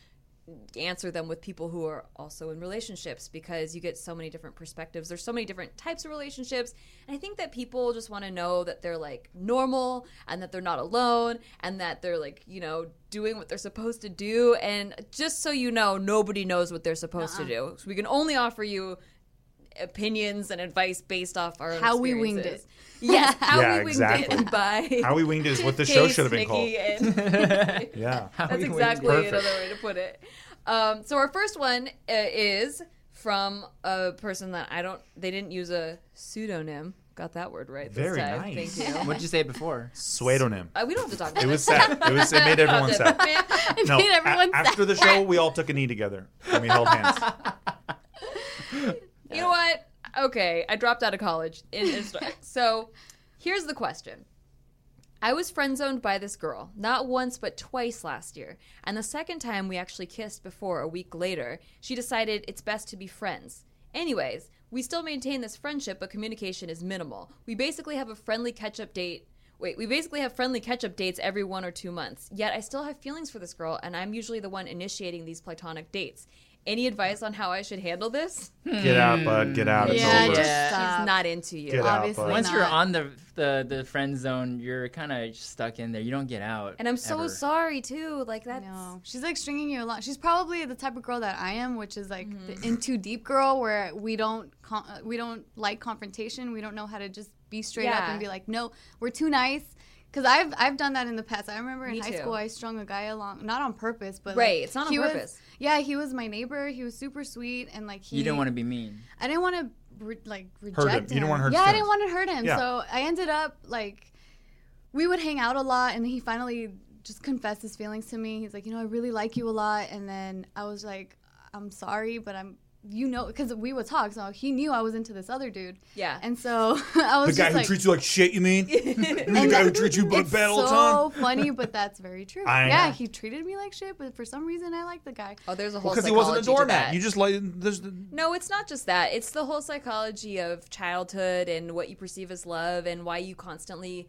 answer them with people who are also in relationships, because you get so many different perspectives. There's so many different types of relationships. And I think that people just want to know that they're like normal and that they're not alone and that they're like, you know, doing what they're supposed to do. And just so you know, nobody knows what they're supposed to do. So we can only offer you opinions and advice based off our own How we winged it. Yes, how Yeah, we winged exactly. it by How we winged it is what the show Case, should have been called. Nikki, and Yeah. that's we winged exactly it. another way to put it. So our first one is from a person that they didn't use a pseudonym. Got that word right this Very time. nice. Thank you. What'd you say before? Pseudonym. We don't have to talk about It was sad. It made everyone sad. It No, made everyone sad. after the show, we all took a knee together and we held hands. You know what? Okay, I dropped out of college. So here's the question. I was friend-zoned by this girl, not once but twice last year. And the second time we actually kissed before, a week later, she decided it's best to be friends. Anyways, we still maintain this friendship, but communication is minimal. We basically have friendly catch-up dates every 1 or 2 months. Yet I still have feelings for this girl, and I'm usually the one initiating these platonic dates. Any advice on how I should handle this? Get out, bud. Get out. It's Yeah, over. just Yeah. stop. She's not into you. Get out, Obviously bud. Once not. you're on the friend zone, you're kind of stuck in there. You don't get out. And I'm so ever. sorry too. Like that's No, she's like stringing you along. She's probably the type of girl that I am, which is like Mm-hmm. the in too deep girl, where we don't like confrontation. We don't know how to just be straight up Yeah. and be like, no, we're too nice. Because I've done that in the past. I remember in Me high too. school I strung a guy along, not on purpose, but Right, like, it's not on he purpose. he was my neighbor. He was super sweet, and like You didn't want to be mean. I didn't want to reject him. him. You didn't want to hurt his Yeah, I feelings. didn't want to hurt him. Yeah. So I ended up like we would hang out a lot, and he finally just confessed his feelings to me. He's like, I really like you a lot, and then I was like, I'm sorry, but because we would talk, so he knew I was into this other dude. Yeah. And so I was The guy just who like, treats you like shit, you mean? The and guy who treats you it's bad all the so time? funny, but that's very true. I Yeah, know. he treated me like shit, but for some reason I like the guy. Oh, there's a whole Because he psychology wasn't a to doormat. that. You just like there's No, it's not just that. It's the whole psychology of childhood and what you perceive as love and why you constantly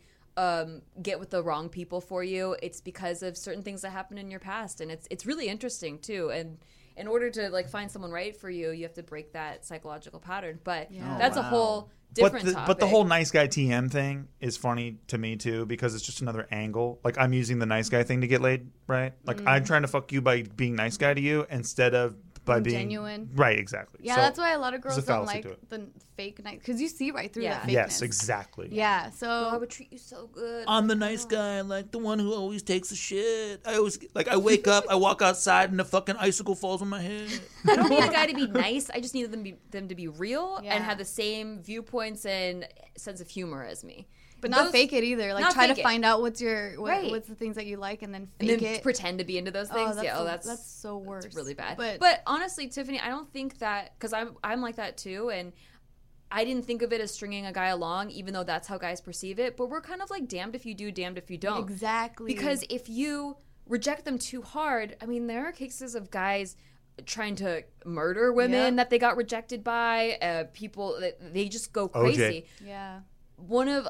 get with the wrong people for you. It's because of certain things that happened in your past, and it's really interesting too. And in order to like find someone right for you, you have to break that psychological pattern. But Yeah. that's a wow. whole different topic. But the whole nice guy TM thing is funny to me too, because it's just another angle. Like I'm using the nice guy thing to get laid, right? Like I'm trying to fuck you by being nice guy to you instead of by being Genuine. Right, exactly. Yeah, So- that's why a lot of there's girls a don't fallacy to like it. the fake nice, because you see right through Yeah. that fakeness. Yes, exactly. Yeah, so I would treat you so good. I'm the nice guy, like the one who always takes a shit. I wake up, I walk outside, and the fucking icicle falls on my head. I don't need a guy to be nice. I just need them to be real Yeah. and have the same viewpoints and sense of humor as me. but not Those- fake it either. Like not try to fake it. find out what's Right. what's the things that you like, and then And fake then it. pretend to be into those things. That's so worse. It's really bad. But, But honestly, Tiffany, I don't think that, because I'm like that too, and I didn't think of it as stringing a guy along, even though that's how guys perceive it. But we're kind of like damned if you do, damned if you don't. exactly, Because if you reject them too hard, I mean, there are cases of guys trying to murder women Yep. that they got rejected by. People that they just go crazy. yeah, One of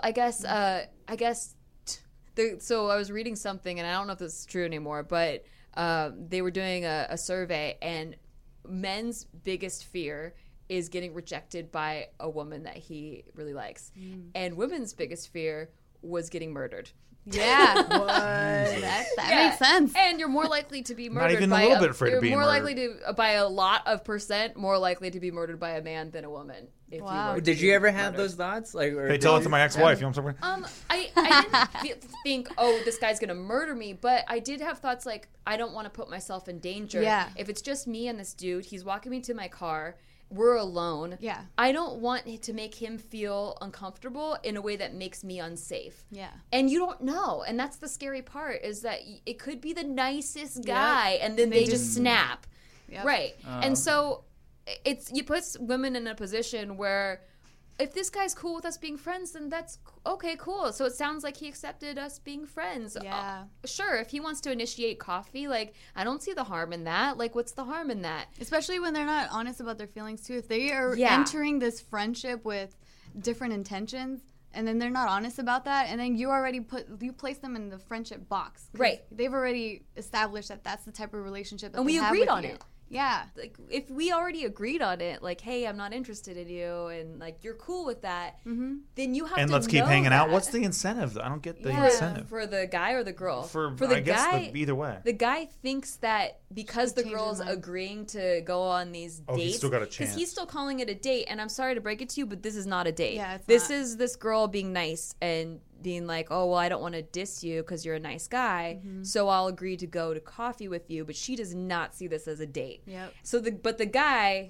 so I was reading something, and I don't know if this is true anymore, but they were doing a survey, and men's biggest fear is getting rejected by a woman that he really likes, and women's biggest fear was getting murdered. yeah, What? that Yeah. makes sense. And you're more likely to be murdered even a by little bit afraid of you're being more murdered. likely to by a lot of percent more likely to be murdered by a man than a woman. If Wow. you were to Did be you ever have murdered. those thoughts? Like, or Hey, tell it to my ex-wife. You know what I'm saying? I didn't think, oh, this guy's gonna murder me, but I did have thoughts like, I don't want to put myself in danger. Yeah. If it's just me and this dude, he's walking me to my car, we're alone. Yeah. I don't want to make him feel uncomfortable in a way that makes me unsafe. Yeah. And you don't know, and that's the scary part, is that it could be the nicest guy, and then they just snap. Yep. Right. And so you put women in a position where if this guy's cool with us being friends, then that's okay, cool. So it sounds like he accepted us being friends. Yeah. Sure, if he wants to initiate coffee, like, I don't see the harm in that. Like, what's the harm in that? Especially when they're not honest about their feelings too. If they are Yeah. entering this friendship with different intentions, and then they're not honest about that, and then you place them in the friendship box. Right. They've already established that that's the type of relationship that And they we have agreed with on you. it. Yeah. Like, if we already agreed on it, like, hey, I'm not interested in you, and like you're cool with that, then you have And to let's keep know hanging out. that. What's the incentive? I don't get the Yeah. incentive. For the guy or the girl? For the I guess guy, either way. the guy thinks that because Should the change his girl's mind. agreeing to go on these dates, he's still got a because chance. he's still calling it a date. And I'm sorry to break it to you, but this is not a date. Yeah, it's this not. is this girl being nice and being like, oh, well, I don't want to diss you because you're a nice guy, so I'll agree to go to coffee with you. But she does not see this as a date. Yep. So but the guy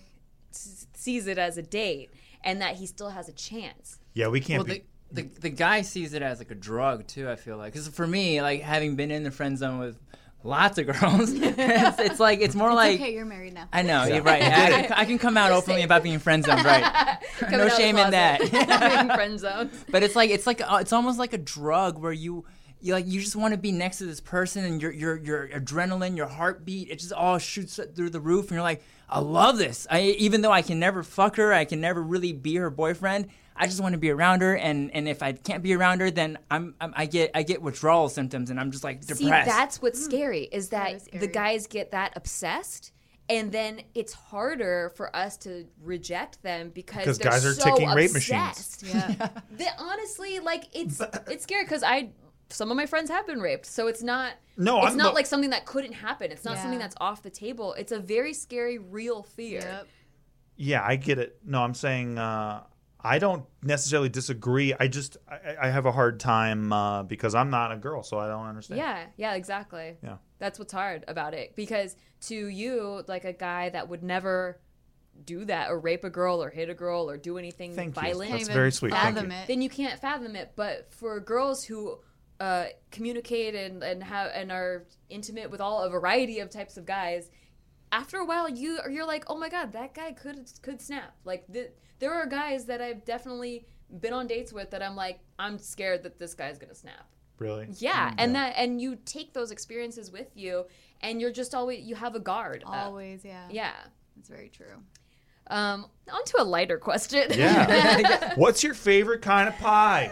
sees it as a date, and that he still has a chance. Yeah, we can't Well, be. the guy sees it as like a drug too. I feel like, because for me, like having been in the friend zone with lots of girls, it's like it's more like. Okay, you're married now. I know, you're right. I can come out openly about being friend zoned, right? Coming No out of the shame in that. closet. Being friend zone. But it's almost like a drug where you just want to be next to this person, and your adrenaline, your heartbeat, it just all shoots through the roof, and you're like, I love this. Even though I can never fuck her, I can never really be her boyfriend. I just want to be around her, and if I can't be around her, then I get withdrawal symptoms, and I'm just like depressed. See, that's what's scary is That that is scary. the guys get that obsessed, and then it's harder for us to reject them because they're guys are so ticking rape obsessed. machines. Yeah. That honestly, like it's scary because some of my friends have been raped, so it's not. No, it's I'm not not- like something that couldn't happen. It's not Yeah. something that's off the table. It's a very scary, real fear. Yep. Yeah, I get it. No, I'm saying I don't necessarily disagree. I have a hard time because I'm not a girl, so I don't understand. Yeah, exactly. Yeah. That's what's hard about it. Because to you, like a guy that would never do that or rape a girl or hit a girl or do anything Thank you. violent, That's Can't very even sweet. Thank fathom you. it. then you can't fathom it. But for girls who communicate and are intimate with a variety of types of guys, after a while you're like, oh my god, that guy could snap. Like there are guys that I've definitely been on dates with that I'm like, I'm scared that this guy's gonna snap. Really? Yeah, and you take those experiences with you, and you're just you have a guard up. Always, yeah. Yeah. That's very true. On to a lighter question. Yeah. What's your favorite kind of pie?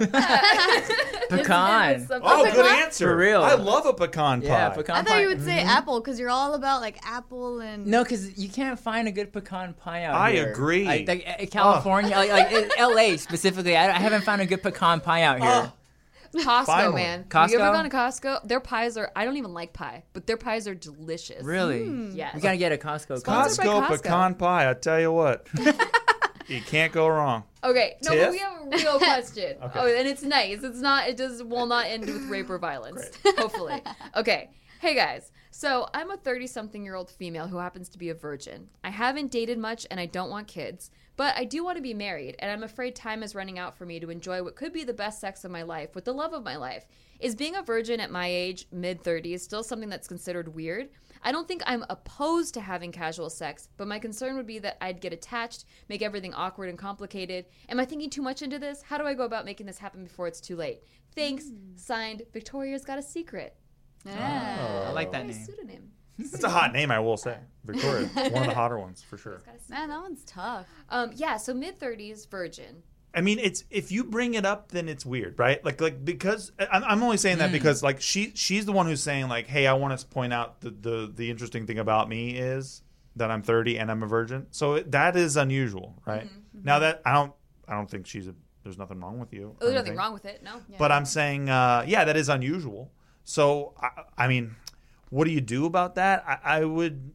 Pecan. Oh, good answer. For real. I love a pecan pie. Yeah, pecan I pie. thought you would say apple because you're all about like apple and. No, because you can't find a good pecan pie out I here. agree. California, like L.A. specifically, I haven't found a good pecan pie out here. Costco, Finally. man. Have you ever Costco? gone to Costco? Their pies are, I don't even like pie, but their pies are delicious. Really? Yes. We gotta get a Costco. Sponsored by Costco Costco. pecan pie. I tell you what, you can't go wrong. Okay, no, Tiff? but we have a real question. Oh, and it's nice. It's not, will not end with rape or violence. Hopefully. Okay. Hey guys. So I'm a 30-something-year-old female who happens to be a virgin. I haven't dated much and I don't want kids, but I do want to be married, and I'm afraid time is running out for me to enjoy what could be the best sex of my life with the love of my life. Is being a virgin at my age, mid-30s, still something that's considered weird? I don't think I'm opposed to having casual sex, but my concern would be that I'd get attached, make everything awkward and complicated. Am I thinking too much into this? How do I go about making this happen before it's too late? Thanks. Signed, Victoria's Got a Secret. Yeah. I like that Nice name. pseudonym. It's a hot name, I will say. Victoria, one of the hotter ones for sure. Man, that one's tough. Yeah, so mid-30s, virgin. I mean, it's if you bring it up, then it's weird, right? Like because I'm only saying that because like she's the one who's saying like, hey, I want to point out the interesting thing about me is that I'm 30 and I'm a virgin. So that is unusual, right? Now that I don't think there's nothing wrong with you. Oh, there's nothing wrong with it, no. But I'm saying, yeah, that is unusual. So I mean, what do you do about that? I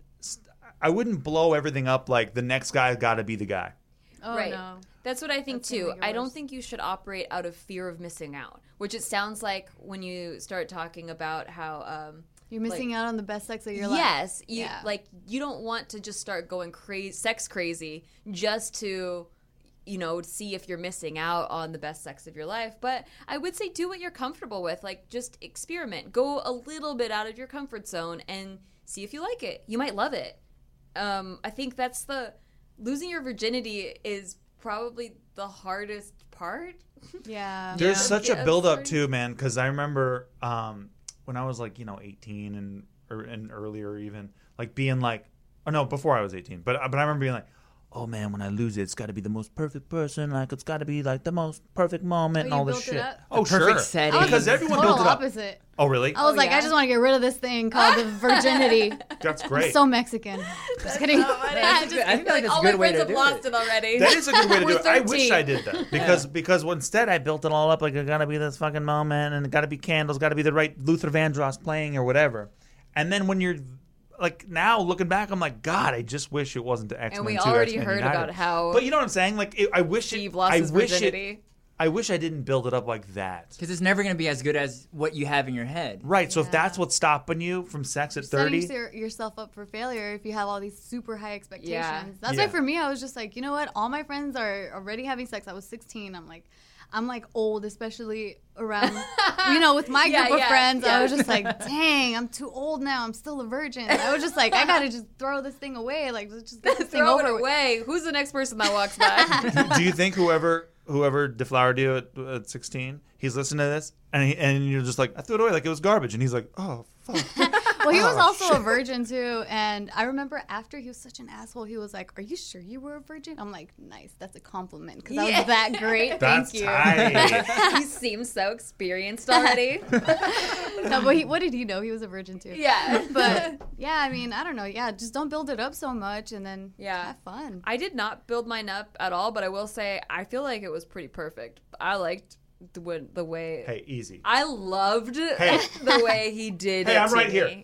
wouldn't blow everything up like the next guy's got to be the guy. Oh, Right. no. That's what I think That's gonna too. make it I don't worse. think you should operate out of fear of missing out, which it sounds like when you start talking about how You're missing out on the best sex of your life. yes, Yeah. you don't want to just start going sex crazy just to see if you're missing out on the best sex of your life. But I would say do what you're comfortable with. Like just experiment. Go a little bit out of your comfort zone and see if you like it. You might love it. I think that's losing your virginity is probably the hardest part. Yeah. There's Yeah. such Yeah, a build up sorry. too, man. Because I remember when I was like 18 and earlier even like being like, oh no, before I was 18, but I remember being like, oh man, when I lose it, it's got to be the most perfect person. Like it's got to be like the most perfect moment and you all this built it shit. up? Oh, perfect sure. setting. Because everyone Total built it up. opposite. Oh, really? I was like, yeah? I just want to get rid of this thing called the virginity. That's great. So Mexican. Just kidding. I feel like that's all a good my way friends to have do lost it. it already. That is a good way to do We're it. I wish 13. I did that because instead I built it all up like it got to be this fucking moment and it got to be candles, got to be the right Luther Vandross playing or whatever. And then when you're like now looking back, I'm like, God, I just wish it wasn't the X-Men. And we 2, already X-Men heard United. about how But you know what I'm saying? Like I wish Steve it. lost I his wish virginity. I wish I didn't build it up like that. Because it's never going to be as good as what you have in your head. Right. So if Yeah. that's what's stopping you from sex at 30, Setting yourself up for failure if you have all these super high expectations. Yeah. That's Yeah. why for me, I was just like, you know what? All my friends are already having sex. I was 16. I'm like old, especially around, with my Yeah, group of yeah, friends. yeah. I was just like, dang, I'm too old now. I'm still a virgin. I was just like, I gotta just throw this thing away. Like, let's just get this thing Throw over it with. away. Who's the next person that walks by? do you think whoever deflowered you at 16, he's listening to this and you're just like, I threw it away like it was garbage, and he's like, oh fuck. Well, he was Oh, also shit. a virgin too, and I remember after he was such an asshole, he was like, "Are you sure you were a virgin?" I'm like, "Nice, that's a compliment because I Yeah. was that great. That's Thank you." tight. He seems so experienced already. No, but what did he know? He was a virgin too. Yeah. But yeah, I mean, I don't know. Yeah, just don't build it up so much, and then Yeah. have fun. I did not build mine up at all, but I will say I feel like it was pretty perfect. I liked the way. Hey, easy. I loved Hey. the way he did Hey, it I'm to right me. here.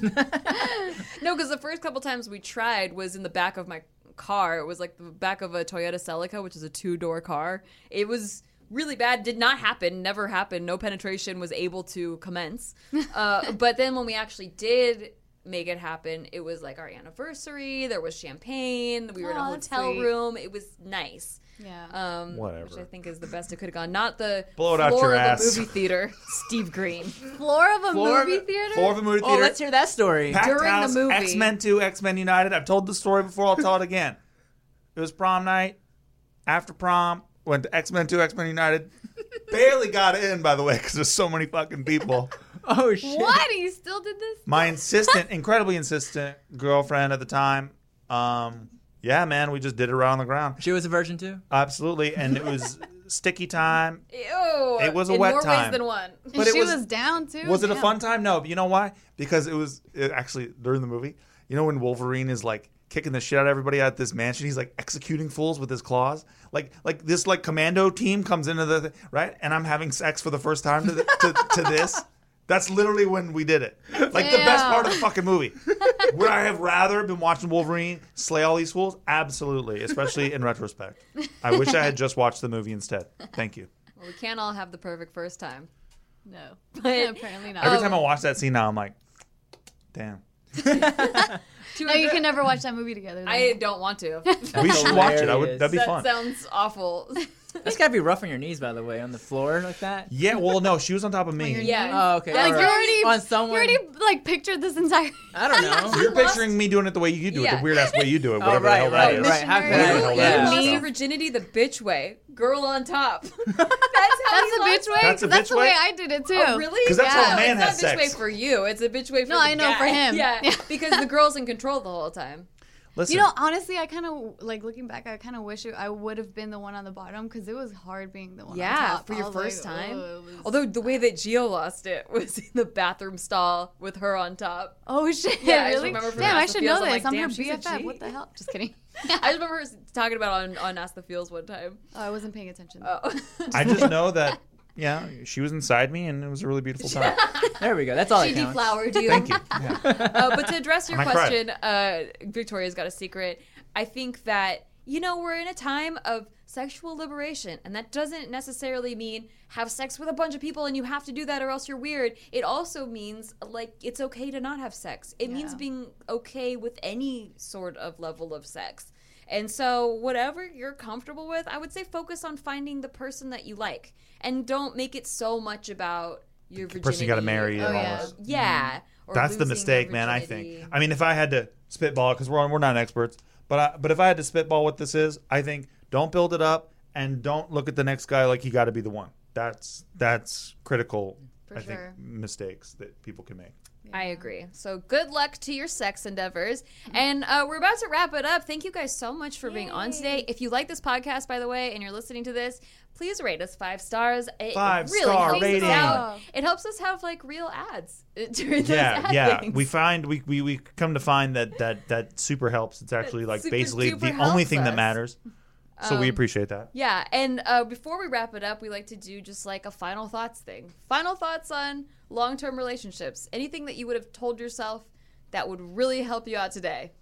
No, because the first couple times we tried was in the back of my car. It was like the back of a Toyota Celica, which is a 2-door car. It was really bad. Did not happen. Never happened. No penetration was able to commence. But then when we actually did make it happen, it was like our anniversary. There was champagne. We were in a Aw, that's hotel sweet. room. It was nice. Yeah. Whatever. Which I think is the best it could have gone. Not the Blow it out floor your of ass. the movie theater. Steve Green. Floor of a movie theater. Floor of a movie Oh, theater. let's hear that story. Packed during the house, movie. X-Men 2, X-Men United. I've told the story before. I'll tell it again. It was prom night. After prom, went to X-Men 2, X-Men United. Barely got in, by the way, because there's so many fucking people. Oh, shit. What? You still did this? My incredibly insistent girlfriend at the time. Yeah, man, we just did it right on the ground. She was a virgin too? Absolutely, and it was sticky time. Ew. It was a in wet more time. ways than one. And But it she was- was down too. Was it a Damn. fun time? No, but you know why? Because it actually during the movie. You know when Wolverine is like kicking the shit out of everybody at this mansion, he's like executing fools with his claws. Like this like commando team comes into the right, and I'm having sex for the first time to this. That's literally when we did it. Like the best part of the fucking movie. Would I have rather been watching Wolverine slay all these fools? Absolutely, especially in retrospect. I wish I had just watched the movie instead. Thank you. Well, we can't all have the perfect first time. No, But apparently not. Every time I watch that scene now, I'm like, damn. No, you can never watch that movie together. Then. I don't want to. We should watch it. hilarious. That'd be That fun. sounds awful. That's gotta be rough on your knees, by the way, on the floor like that. Yeah, well, no, she was on top of me. Yeah. Oh, okay. Yeah, like all you right. already, on someone. you already like pictured this entire. I don't know. You're picturing me doing it the way you do it, Yeah. the weird ass way you do it, Oh, whatever right, the hell right, that is. right. How can Missionary. Whatever the hell that You is. lost So. your virginity the bitch way. Girl on top. That's how That's you a lost bitch way. That's a That's bitch the way way? I did it too. Oh, really? 'Cause that's how a man it's has not a bitch sex. way for you. It's a bitch way for No, the I know, guy. for him. Yeah, Yeah. because the girl's in control the whole time. Listen, You know, honestly, I kind of like looking back. I kind of wish I would have been the one on the bottom because it was hard being the one on Yeah, top. for I your was first like, time. "Oh, it was-" Although the way that Gio lost it was in the bathroom stall with her on top. oh shit, Yeah, I just really? remember from Damn, I Ask the should know Feels, I'm this. like, I'm damn, her she's a BFF. G. What the hell? Just kidding. I just remember her talking about it on Ask the Feels one time. Oh, I wasn't paying attention. Oh. I just know that, yeah, she was inside me, and it was a really beautiful time. There we go. That's all She that counts. deflowered you. Thank you. Yeah. But to address your I might cry. question, Victoria's got a secret. I think that, we're in a time of sexual liberation, and that doesn't necessarily mean have sex with a bunch of people and you have to do that or else you're weird. It also means, like, it's okay to not have sex. It means Yeah. being okay with any sort of level of sex. And so, whatever you're comfortable with, I would say focus on finding the person that you like. And don't make it so much about your virginity. Person you got to marry and all yeah. this. Yeah. Or That's the losing your mistake, man. I virginity. think. I mean, if I had to spitball, because we're not experts, but if I had to spitball what this is, I think don't build it up and don't look at the next guy like you got to be the one. That's critical. For I think sure. mistakes that people can make. I agree. So good luck to your sex endeavors. And we're about to wrap it up. Thank you guys so much for being on today. If you like this podcast, by the way, and you're listening to this, please rate us 5 stars. It really helps rating. us out. It helps us have like real ads during those ad things. We find we come to find that super helps. It's actually like super basically duper the only helps thing that us. matters. So we appreciate that. Yeah, and before we wrap it up, we like to do just like a final thoughts thing. Final thoughts on long-term relationships. Anything that you would have told yourself that would really help you out today?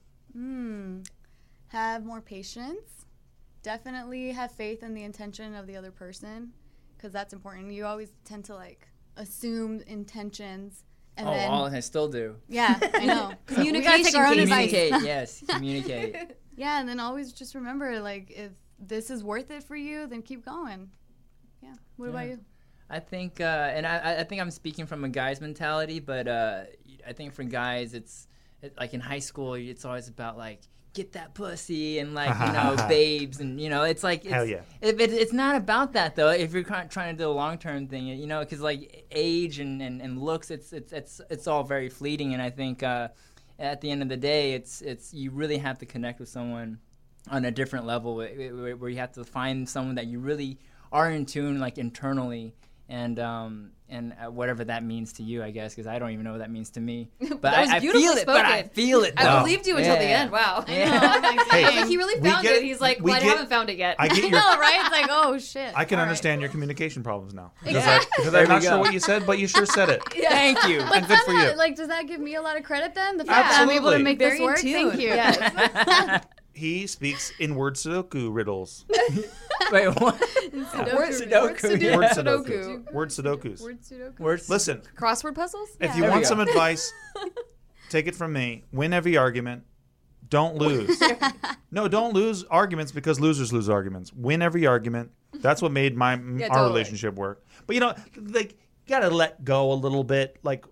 Have more patience. Definitely have faith in the intention of the other person, because that's important. You always tend to like assume intentions. And then, I still do. Yeah, I know. Communication, we gotta take our own advice. Communicate, yes, communicate. Yeah, and then always just remember, like, if this is worth it for you, then keep going. Yeah. What about you? I think, and I think I'm speaking from a guy's mentality, but I think for guys, it's like in high school, it's always about like get that pussy and like babes and it's like hell yeah. It's not about that though. If you're trying to do a long term thing, because like age and looks, it's all very fleeting, and I think at the end of the day, it's you really have to connect with someone on a different level where you have to find someone that you really are in tune like internally. And whatever that means to you, I guess, because I don't even know what that means to me. But I feel it. But I feel it. I believed you until the end. Wow. Yeah. I was like, he really found it. He's like, I haven't found it yet. I get I know, right? It's like, oh shit. I can All understand your communication problems now. Exactly. Because I'm not sure what you said, but you sure said it. Thank you. But And good for you. like, does that give me a lot of credit then? The fact that I'm able to Absolutely. make Very this in work? tune. Thank you. Yes. He speaks in word Sudoku riddles. Wait, what? Word Sudoku. Word Sudoku. Sudokus. Word Sudokus. Word Sudoku. Words. Listen, Crossword puzzles? if Yeah. you There we want go. some advice, take it from me. Win every argument. Don't lose. No, don't lose arguments because losers lose arguments. Win every argument. That's what made our totally. relationship work. But like you gotta let go a little bit. Like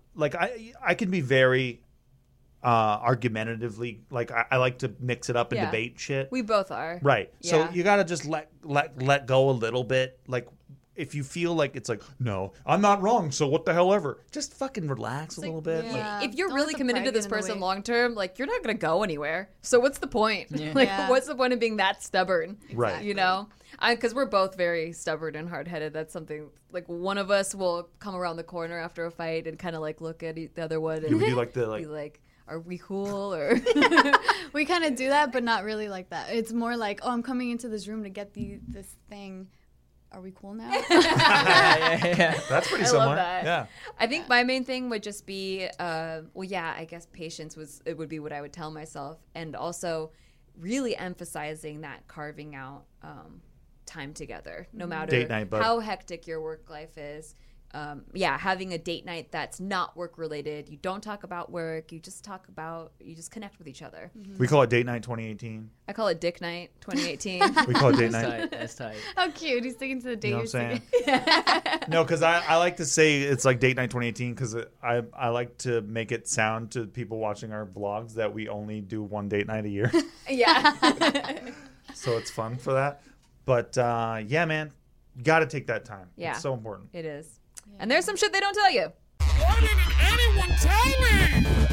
I can be very argumentatively, like I like to mix it up and Yeah. debate shit. We both are. Right. So Yeah. you gotta just let go a little bit. Like if you feel like it's like, no, I'm not wrong, so what the hell ever. Just fucking relax a little bit. yeah. If you're Don't really let the committed to pride this get in the person way. long term, like you're not gonna go anywhere. So what's the point? Yeah. Like, Yeah. what's the point of being that stubborn? Right. You know, because we're both very stubborn and hard headed. That's something like one of us will come around the corner after a fight and kind of like look at the other one You and would do like the be like like, "Are we cool?" Or We kind of do that, but not really like that. It's more like, oh, I'm coming into this room to get this thing. Are we cool now? Yeah. that's pretty I similar. love that. Yeah. I think my main thing would just be, I guess patience would be what I would tell myself, and also really emphasizing that carving out time together, no matter Date night, bud. how hectic your work life is. Having a date night that's not work related. You don't talk about work. You just connect with each other. We call it Date Night 2018. I call it Dick Night 2018. We call it Date That's Night. tight. That's tight. How cute. He's sticking to the date You know what I'm you're saying? sticking. No, because I like to say it's like Date Night 2018 because I like to make it sound to people watching our vlogs that we only do one date night a year. Yeah. So it's fun for that. But yeah, man, you got to take that time. Yeah. It's so important. It is. And there's some shit they don't tell you. Why didn't anyone tell me?